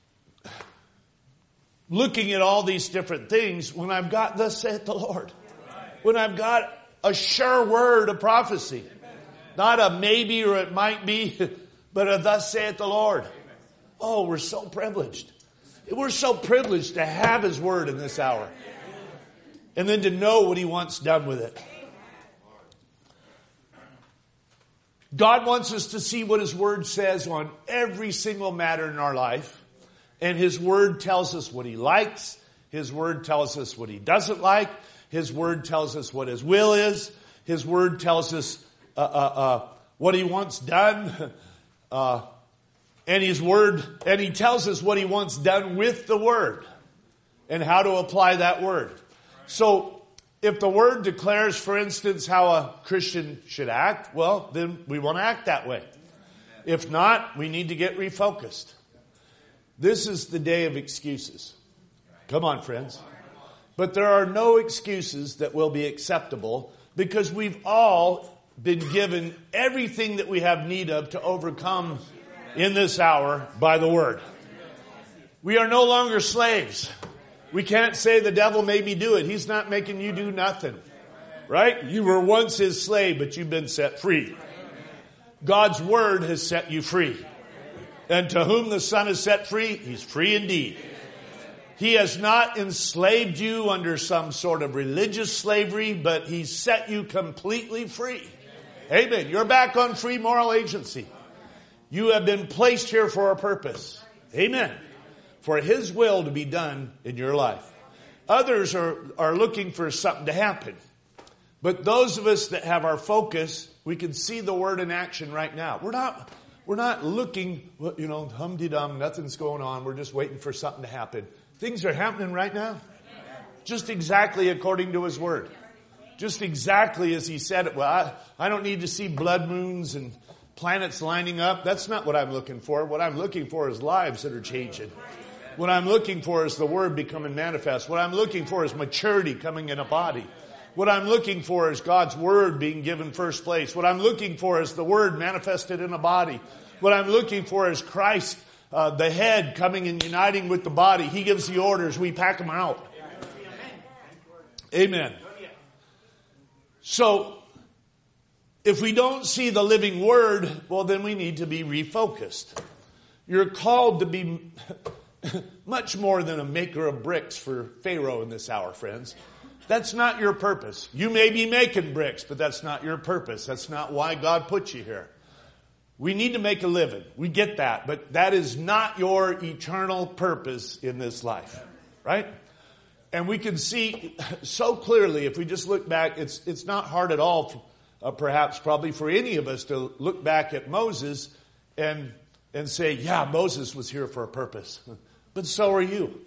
looking at all these different things when I've got thus saith the Lord? When I've got a sure word of prophecy. Not a maybe or it might be, but a thus saith the Lord. Oh, we're so privileged. We're so privileged to have his word in this hour. And then to know what he wants done with it. God wants us to see what his word says on every single matter in our life. And his word tells us what he likes. His word tells us what he doesn't like. His word tells us what his will is. His word tells us uh, uh, uh, what he wants done. Uh, and his word, and he tells us what he wants done with the word and how to apply that word. So if the word declares, for instance, how a Christian should act, well, then we want to act that way. If not, we need to get refocused. This is the day of excuses. Come on, friends. But there are no excuses that will be acceptable because we've all been given everything that we have need of to overcome in this hour by the word. We are no longer slaves. We can't say the devil made me do it. He's not making you do nothing. Right? You were once his slave, but you've been set free. God's word has set you free. And to whom the Son has set free, he's free indeed. He has not enslaved you under some sort of religious slavery, but he's set you completely free. Amen. You're back on free moral agency. You have been placed here for a purpose. Amen. for His will to be done in your life. Others are, are looking for something to happen. But those of us that have our focus, we can see the Word in action right now. We're not, we're not looking, you know, hum-de-dum, nothing's going on. We're just waiting for something to happen. Things are happening right now. Just exactly according to His Word. Just exactly as He said it. Well, I, I don't need to see blood moons and planets lining up. That's not what I'm looking for. What I'm looking for is lives that are changing. What I'm looking for is the Word becoming manifest. What I'm looking for is maturity coming in a body. What I'm looking for is God's Word being given first place. What I'm looking for is the Word manifested in a body. What I'm looking for is Christ, uh, the head, coming and uniting with the body. He gives the orders. We pack them out. Amen. So, if we don't see the living Word, well, then we need to be refocused. You're called to be much more than a maker of bricks for Pharaoh in this hour, friends. That's not your purpose. You may be making bricks, but that's not your purpose. That's not why God put you here. We need to make a living. We get that. But that is not your eternal purpose in this life. Right? And we can see so clearly, if we just look back, it's it's not hard at all, uh, perhaps, probably for any of us to look back at Moses and and say, yeah, Moses was here for a purpose. But so are you.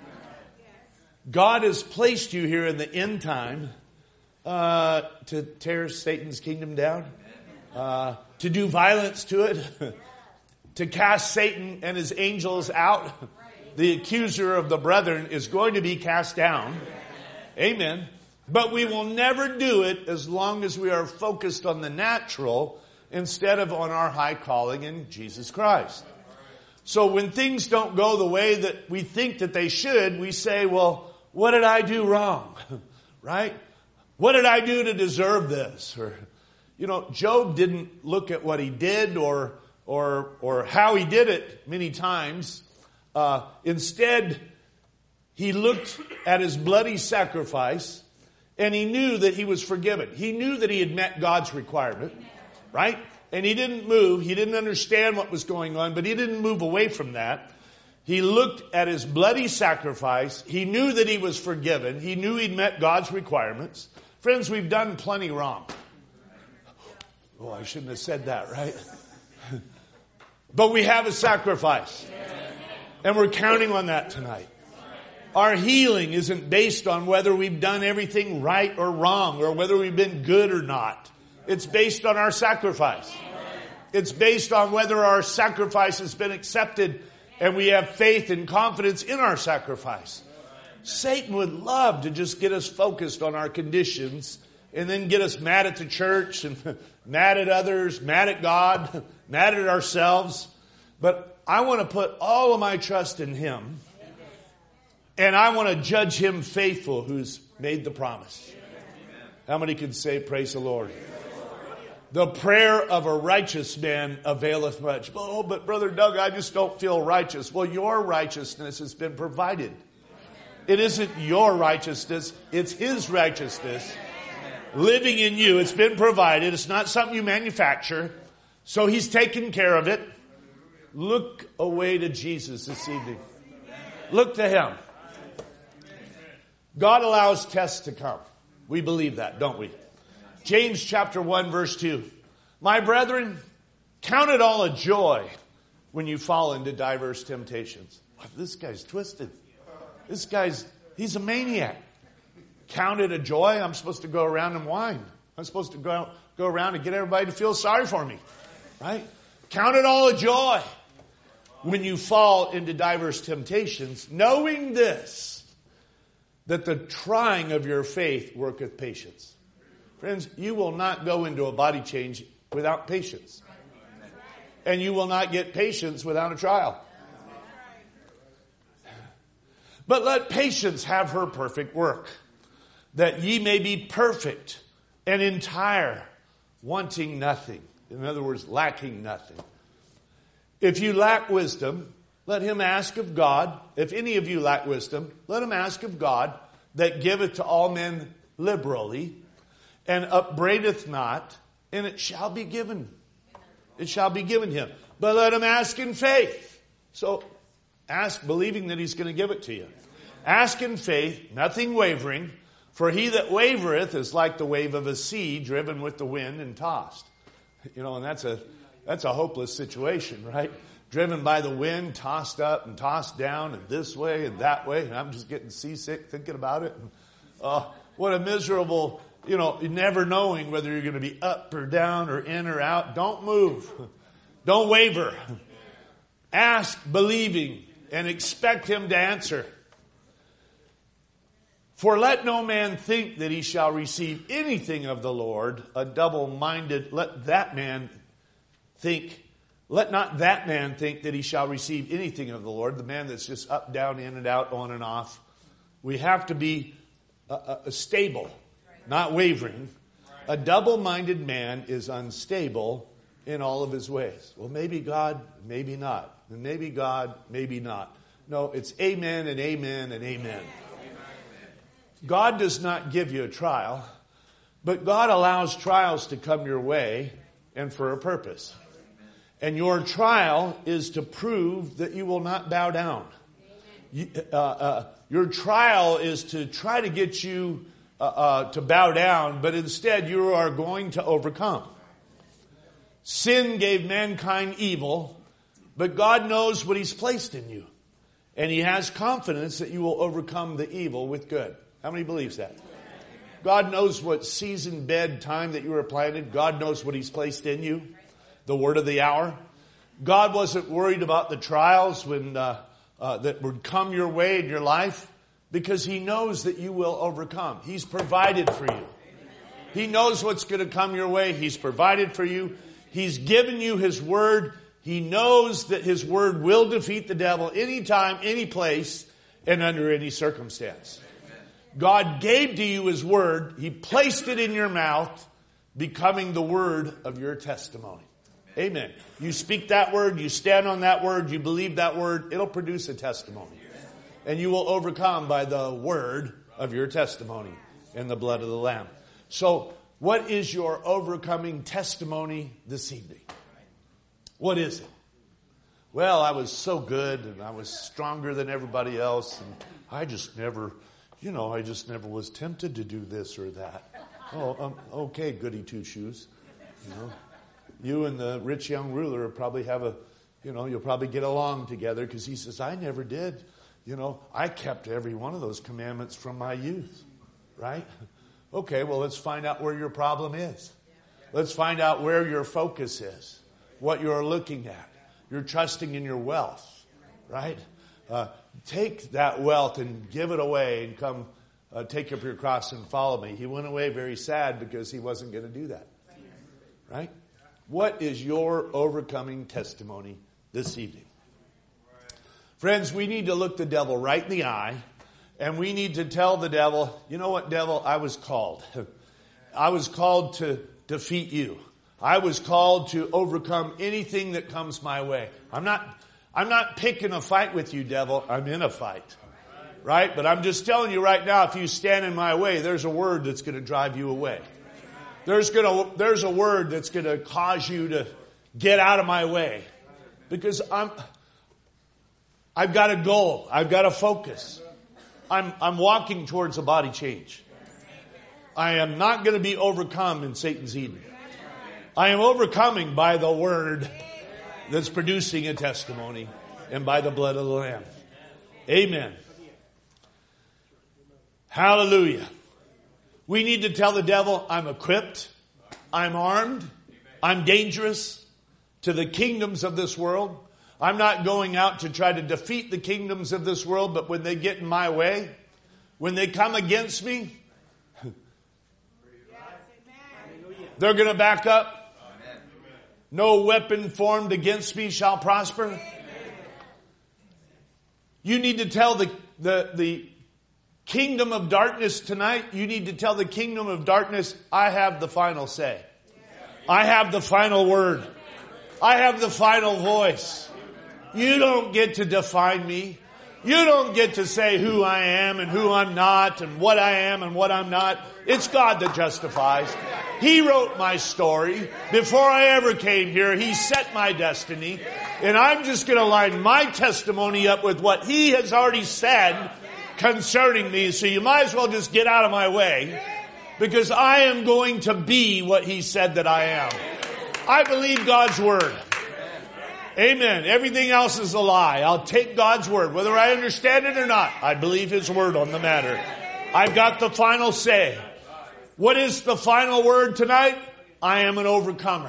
God has placed you here in the end time uh, to tear Satan's kingdom down, uh, to do violence to it, to cast Satan and his angels out. The accuser of the brethren is going to be cast down. Amen. But we will never do it as long as we are focused on the natural instead of on our high calling in Jesus Christ. So when things don't go the way that we think that they should, we say, well, what did I do wrong? Right? What did I do to deserve this? Or, you know, Job didn't look at what he did or or or how he did it many times. Uh, instead, he looked at his bloody sacrifice and he knew that he was forgiven. He knew that he had met God's requirement, right? And he didn't move. He didn't understand what was going on, but he didn't move away from that. He looked at his bloody sacrifice. He knew that he was forgiven. He knew he'd met God's requirements. Friends, we've done plenty wrong. Oh, I shouldn't have said that, right? But we have a sacrifice. And we're counting on that tonight. Our healing isn't based on whether we've done everything right or wrong or whether we've been good or not. It's based on our sacrifice. It's based on whether our sacrifice has been accepted and we have faith and confidence in our sacrifice. Satan would love to just get us focused on our conditions and then get us mad at the church and mad at others, mad at God, mad at ourselves. But I want to put all of my trust in Him. And I want to judge Him faithful who's made the promise. How many can say, praise the Lord? The prayer of a righteous man availeth much. Oh, but Brother Doug, I just don't feel righteous. Well, your righteousness has been provided. It isn't your righteousness. It's His righteousness living in you. It's been provided. It's not something you manufacture. So He's taken care of it. Look away to Jesus this evening. Look to Him. God allows tests to come. We believe that, don't we? James chapter one verse two. My brethren, count it all a joy when you fall into diverse temptations. This guy's twisted. This guy's, he's a maniac. Count it a joy. I'm supposed to go around and whine. I'm supposed to go, go around and get everybody to feel sorry for me. Right? Count it all a joy when you fall into diverse temptations, knowing this, that the trying of your faith worketh patience. Friends, you will not go into a body change without patience. And you will not get patience without a trial. But let patience have her perfect work, that ye may be perfect and entire, wanting nothing. In other words, lacking nothing. If you lack wisdom, let him ask of God. If any of you lack wisdom, let him ask of God, that giveth to all men liberally, and upbraideth not, and it shall be given. It shall be given him. But let him ask in faith. So Ask believing that he's going to give it to you. Ask in faith, nothing wavering, for he that wavereth is like the wave of a sea driven with the wind and tossed. You know, and that's a that's a hopeless situation, right? Driven by the wind, tossed up and tossed down and this way and that way, and I'm just getting seasick thinking about it. And, uh, what a miserable, you know, never knowing whether you're going to be up or down or in or out. Don't move. Don't waver. Ask believing and expect him to answer. For let no man think that he shall receive anything of the Lord, a double-minded, let that man think, let not that man think that he shall receive anything of the Lord, the man that's just up, down, in and out, on and off. We have to be uh, uh, stable, not wavering. A double-minded man is unstable in all of his ways. Well, maybe God, maybe not. And maybe God, maybe not. No, it's amen and amen and amen. God does not give you a trial, but God allows trials to come your way and for a purpose. And your trial is to prove that you will not bow down. You, uh, uh, your trial is to try to get you uh, uh, to bow down, but instead you are going to overcome. Sin gave mankind evil, but God knows what he's placed in you. And he has confidence that you will overcome the evil with good. How many believes that? God knows what season, bed, time that you were planted. God knows what he's placed in you. The word of the hour. God wasn't worried about the trials when uh, uh, that would come your way in your life because he knows that you will overcome. He's provided for you. He knows what's going to come your way. He's provided for you. He's given you his word. He knows that his word will defeat the devil anytime, any place, and under any circumstance. God gave to you his word. He placed it in your mouth, becoming the word of your testimony. Amen. You speak that word, you stand on that word, you believe that word, it'll produce a testimony. And you will overcome by the word of your testimony and the blood of the Lamb. So, what is your overcoming testimony this evening? What is it? Well, I was so good and I was stronger than everybody else and I just never, you know, I just never was tempted to do this or that. Oh, um, okay, goody two-shoes. You know, you and the rich young ruler probably have a, you know, you'll probably get along together because he says, I never did. You know, I kept every one of those commandments from my youth. Right? Okay, well, let's find out where your problem is. Let's find out where your focus is. What you're looking at. You're trusting in your wealth. Right? Uh, take that wealth and give it away and come uh, take up your cross and follow me. He went away very sad because he wasn't going to do that. Right? What is your overcoming testimony this evening? Friends, we need to look the devil right in the eye and we need to tell the devil, you know what, devil, I was called. I was called to defeat you. I was called to overcome anything that comes my way. I'm not, I'm not picking a fight with you, devil. I'm in a fight. Right? But I'm just telling you right now, if you stand in my way, there's a word that's going to drive you away. There's going to, there's a word that's going to cause you to get out of my way. Because I'm, I've got a goal. I've got a focus. I'm, I'm walking towards a body change. I am not going to be overcome in Satan's Eden. I am overcoming by the word that's producing a testimony and by the blood of the Lamb. Amen. Hallelujah. We need to tell the devil, I'm equipped, I'm armed, I'm dangerous to the kingdoms of this world. I'm not going out to try to defeat the kingdoms of this world, but when they get in my way, when they come against me, they're going to back up. No weapon formed against me shall prosper. You need to tell the, the, the kingdom of darkness tonight, you need to tell the kingdom of darkness, I have the final say. I have the final word. I have the final voice. You don't get to define me. You don't get to say who I am and who I'm not and what I am and what I'm not. It's God that justifies. He wrote my story. Before I ever came here, He set my destiny. And I'm just going to line my testimony up with what he has already said concerning me. So you might as well just get out of my way, because I am going to be what he said that I am. I believe God's word. Amen. Everything else is a lie. I'll take God's word. Whether I understand it or not, I believe his word on the matter. I've got the final say. What is the final word tonight? I am an overcomer.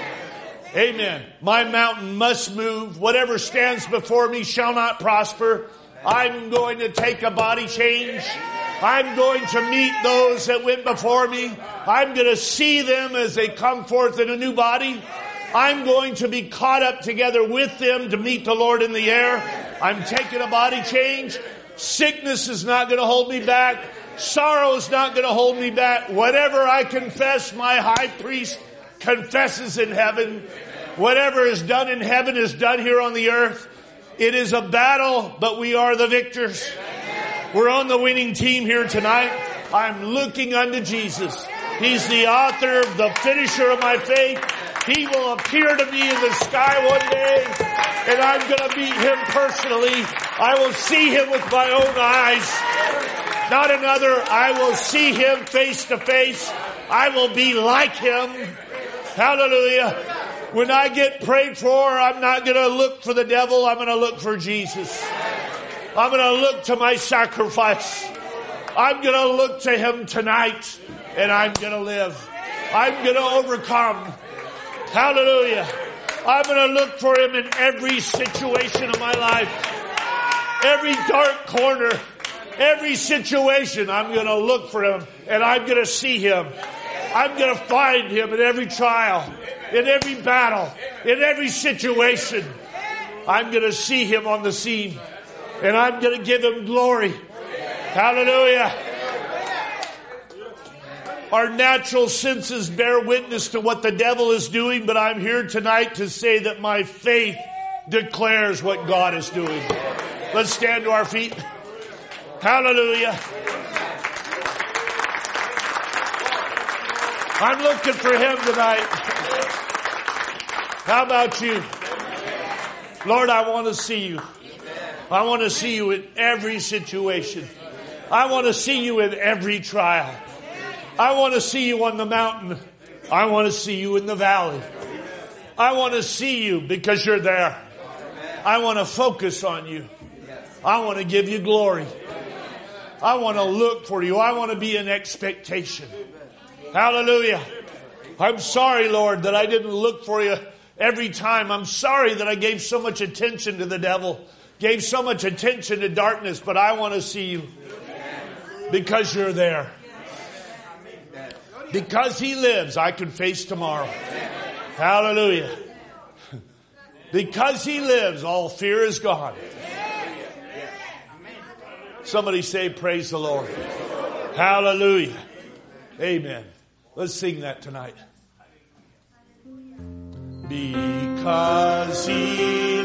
Amen. My mountain must move. Whatever stands before me shall not prosper. I'm going to take a body change. I'm going to meet those that went before me. I'm going to see them as they come forth in a new body. I'm going to be caught up together with them to meet the Lord in the air. I'm taking a body change. Sickness is not going to hold me back. Sorrow is not going to hold me back. Whatever I confess, my high priest confesses in heaven. Whatever is done in heaven is done here on the earth. It is a battle, but we are the victors. We're on the winning team here tonight. I'm looking unto Jesus. He's the author, the finisher of my faith. He will appear to me in the sky one day, and I'm going to meet him personally. I will see him with my own eyes, not another. I will see him face to face. I will be like him. Hallelujah. When I get prayed for, I'm not going to look for the devil. I'm going to look for Jesus. I'm going to look to my sacrifice. I'm going to look to him tonight, and I'm going to live. I'm going to overcome. Hallelujah. I'm going to look for him in every situation of my life. Every dark corner, every situation, I'm going to look for him, and I'm going to see him. I'm going to find him in every trial, in every battle, in every situation. I'm going to see him on the scene, and I'm going to give him glory. Hallelujah. Our natural senses bear witness to what the devil is doing, but I'm here tonight to say that my faith declares what God is doing. Let's stand to our feet. Hallelujah. I'm looking for him tonight. How about you? Lord, I want to see you. I want to see you in every situation. I want to see you in every trial. I want to see you on the mountain. I want to see you in the valley. I want to see you because you're there. I want to focus on you. I want to give you glory. I want to look for you. I want to be in expectation. Hallelujah. I'm sorry, Lord, that I didn't look for you every time. I'm sorry that I gave so much attention to the devil, gave so much attention to darkness, but I want to see you because you're there. Because he lives, I can face tomorrow. Hallelujah. Because he lives, all fear is gone. Somebody say, praise the Lord. Hallelujah. Amen. Let's sing that tonight. Because he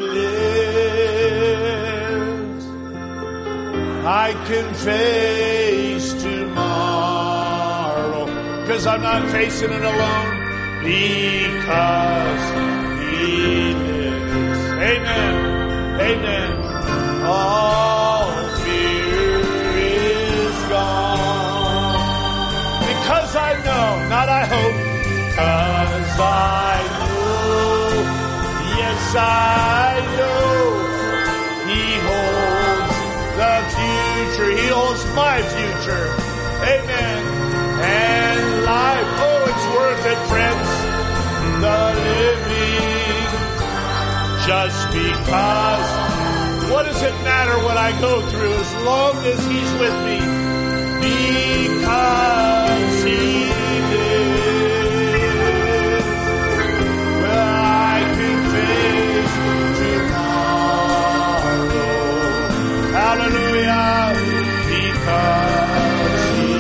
lives, I can face tomorrow. Because I'm not facing it alone. Because he lives. Amen. Amen. All fear is gone. Because I know, not I hope. Because I know. Yes, I know. He holds the future. He holds my future. Amen. And life, oh, it's worth it, friends. The living, just because. What does it matter what I go through as long as he's with me? Because he lives. Well, I can face tomorrow. Hallelujah. Because he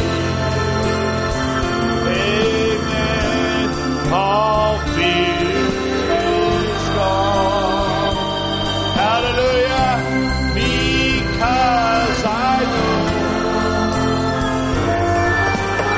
lives. Amen. All fear is gone. Hallelujah. Because I know.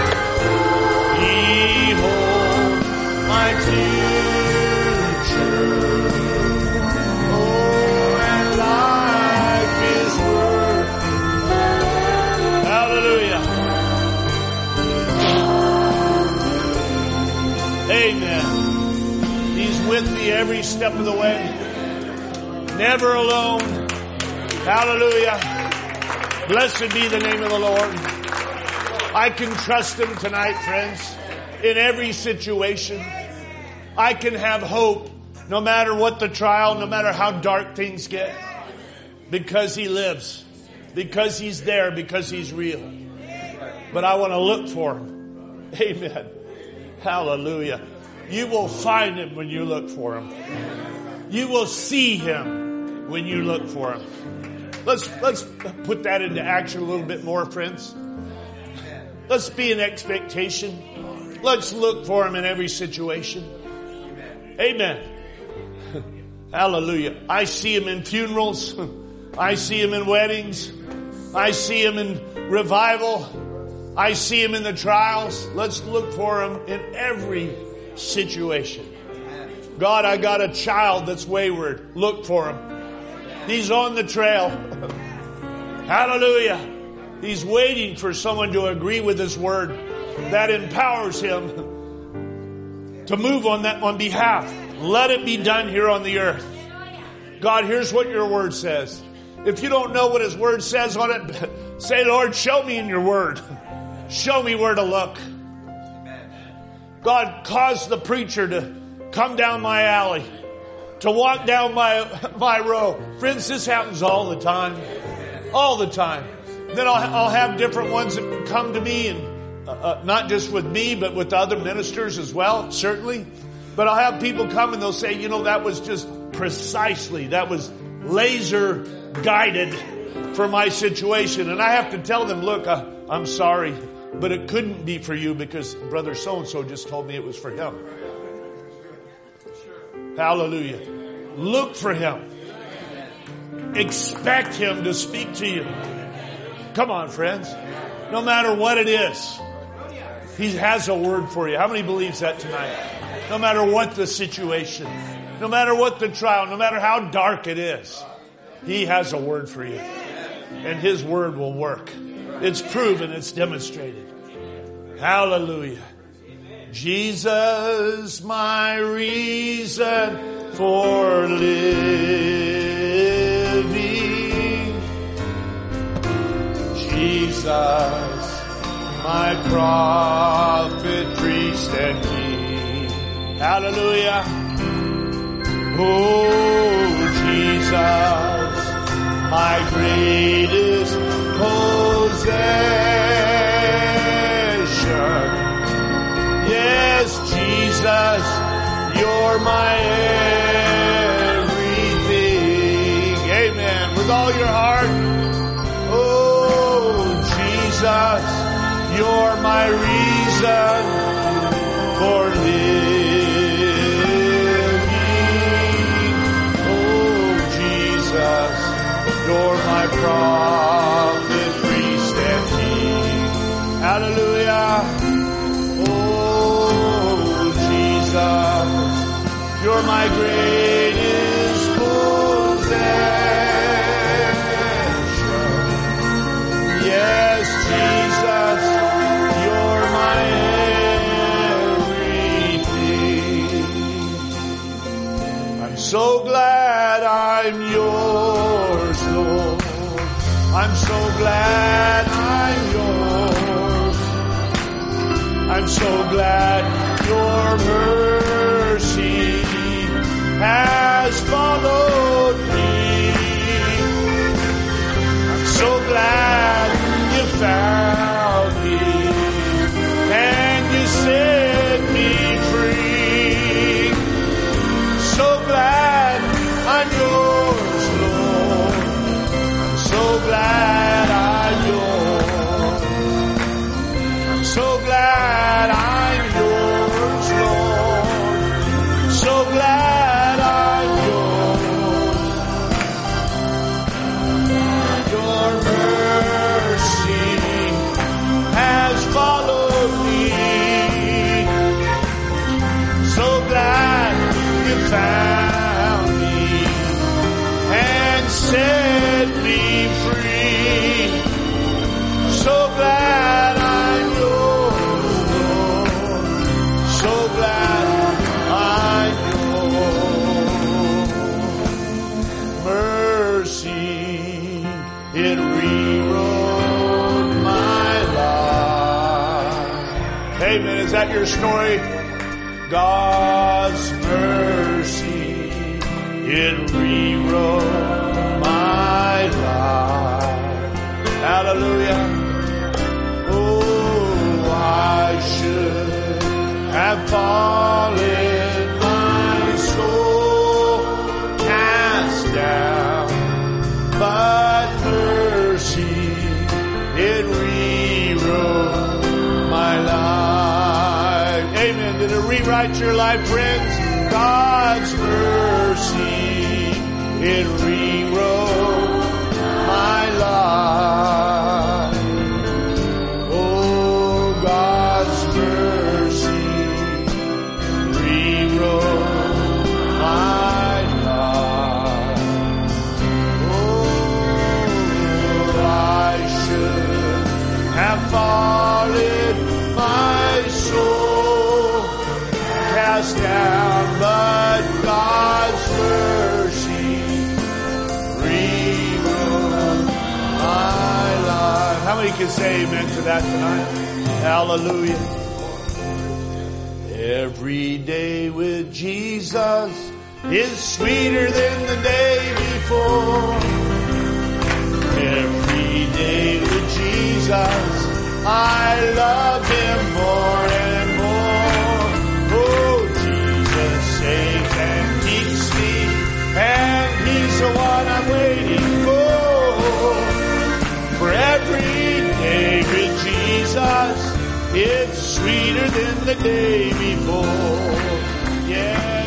every step of the way. Never alone. Hallelujah. Blessed be the name of the Lord. I can trust Him tonight, friends, in every situation. I can have hope no matter what the trial, no matter how dark things get, because He lives, because He's there, because He's real. But I want to look for Him. Amen. Hallelujah. You will find Him when you look for Him. You will see Him when you look for Him. Let's, let's put that into action a little bit more, friends. Let's be in expectation. Let's look for Him in every situation. Amen. Hallelujah. I see Him in funerals. I see Him in weddings. I see Him in revival. I see Him in the trials. Let's look for Him in every situation. God, I got a child that's wayward. Look for him. He's on the trail. Hallelujah. He's waiting for someone to agree with His word. That empowers him to move on that on behalf. Let it be done here on the earth. God, here's what your word says. If you don't know what His word says on it, say, Lord, show me in your word. Show me where to look. God, cause the preacher to come down my alley, to walk down my my row. Friends, this happens all the time. All the time. Then I'll, I'll have different ones that come to me, and uh, uh, not just with me, but with other ministers as well, certainly. But I'll have people come and they'll say, you know, that was just precisely, that was laser guided for my situation. And I have to tell them, look, uh, I'm sorry, but it couldn't be for you because Brother so-and-so just told me it was for him. Hallelujah. Look for Him. Expect Him to speak to you. Come on, friends. No matter what it is, He has a word for you. How many believes that tonight? No matter what the situation, no matter what the trial, no matter how dark it is, He has a word for you. And His word will work. It's proven, it's demonstrated. Hallelujah. Jesus, my reason for living. Jesus, my prophet, priest, and king. Hallelujah. Oh, Jesus, my greatest possession. Yes, Jesus, you're my everything. Amen. With all your heart. Oh, Jesus, you're my reason for living. Oh, Jesus, you're my prophet, priest, and king. Hallelujah. You're my greatest possession. Yes, Jesus, you're my everything. I'm so glad I'm yours, Lord. I'm so glad I'm yours. I'm so glad your mercy has followed me. I'm so glad you found me and you set me free. So glad I'm yours, Lord. I'm so glad I'm yours. I'm so glad I'm yours, Lord. So glad I'm yours. Your mercy has followed me. So glad you found me and set me free. rewrote my life. Amen. Is that your story? God's mercy, it rewrote my life. Hallelujah. Oh, I should have fallen, my soul cast down, but mercy, it rewrote my life. Amen. Did it rewrite your life, friends? God's mercy, it rewrote my life. Oh, God's mercy rewrote my life. Oh, I should have fallen, my soul cast down, but God's mercy rewrote my life. How many can say amen to that tonight? Hallelujah. Every day with Jesus is sweeter than the day before. Every day with Jesus, I love Him more and more. Oh, Jesus saves and keeps me, and He's the one I'm waiting for. For every day with Jesus, it's sweeter than the day before. Yeah.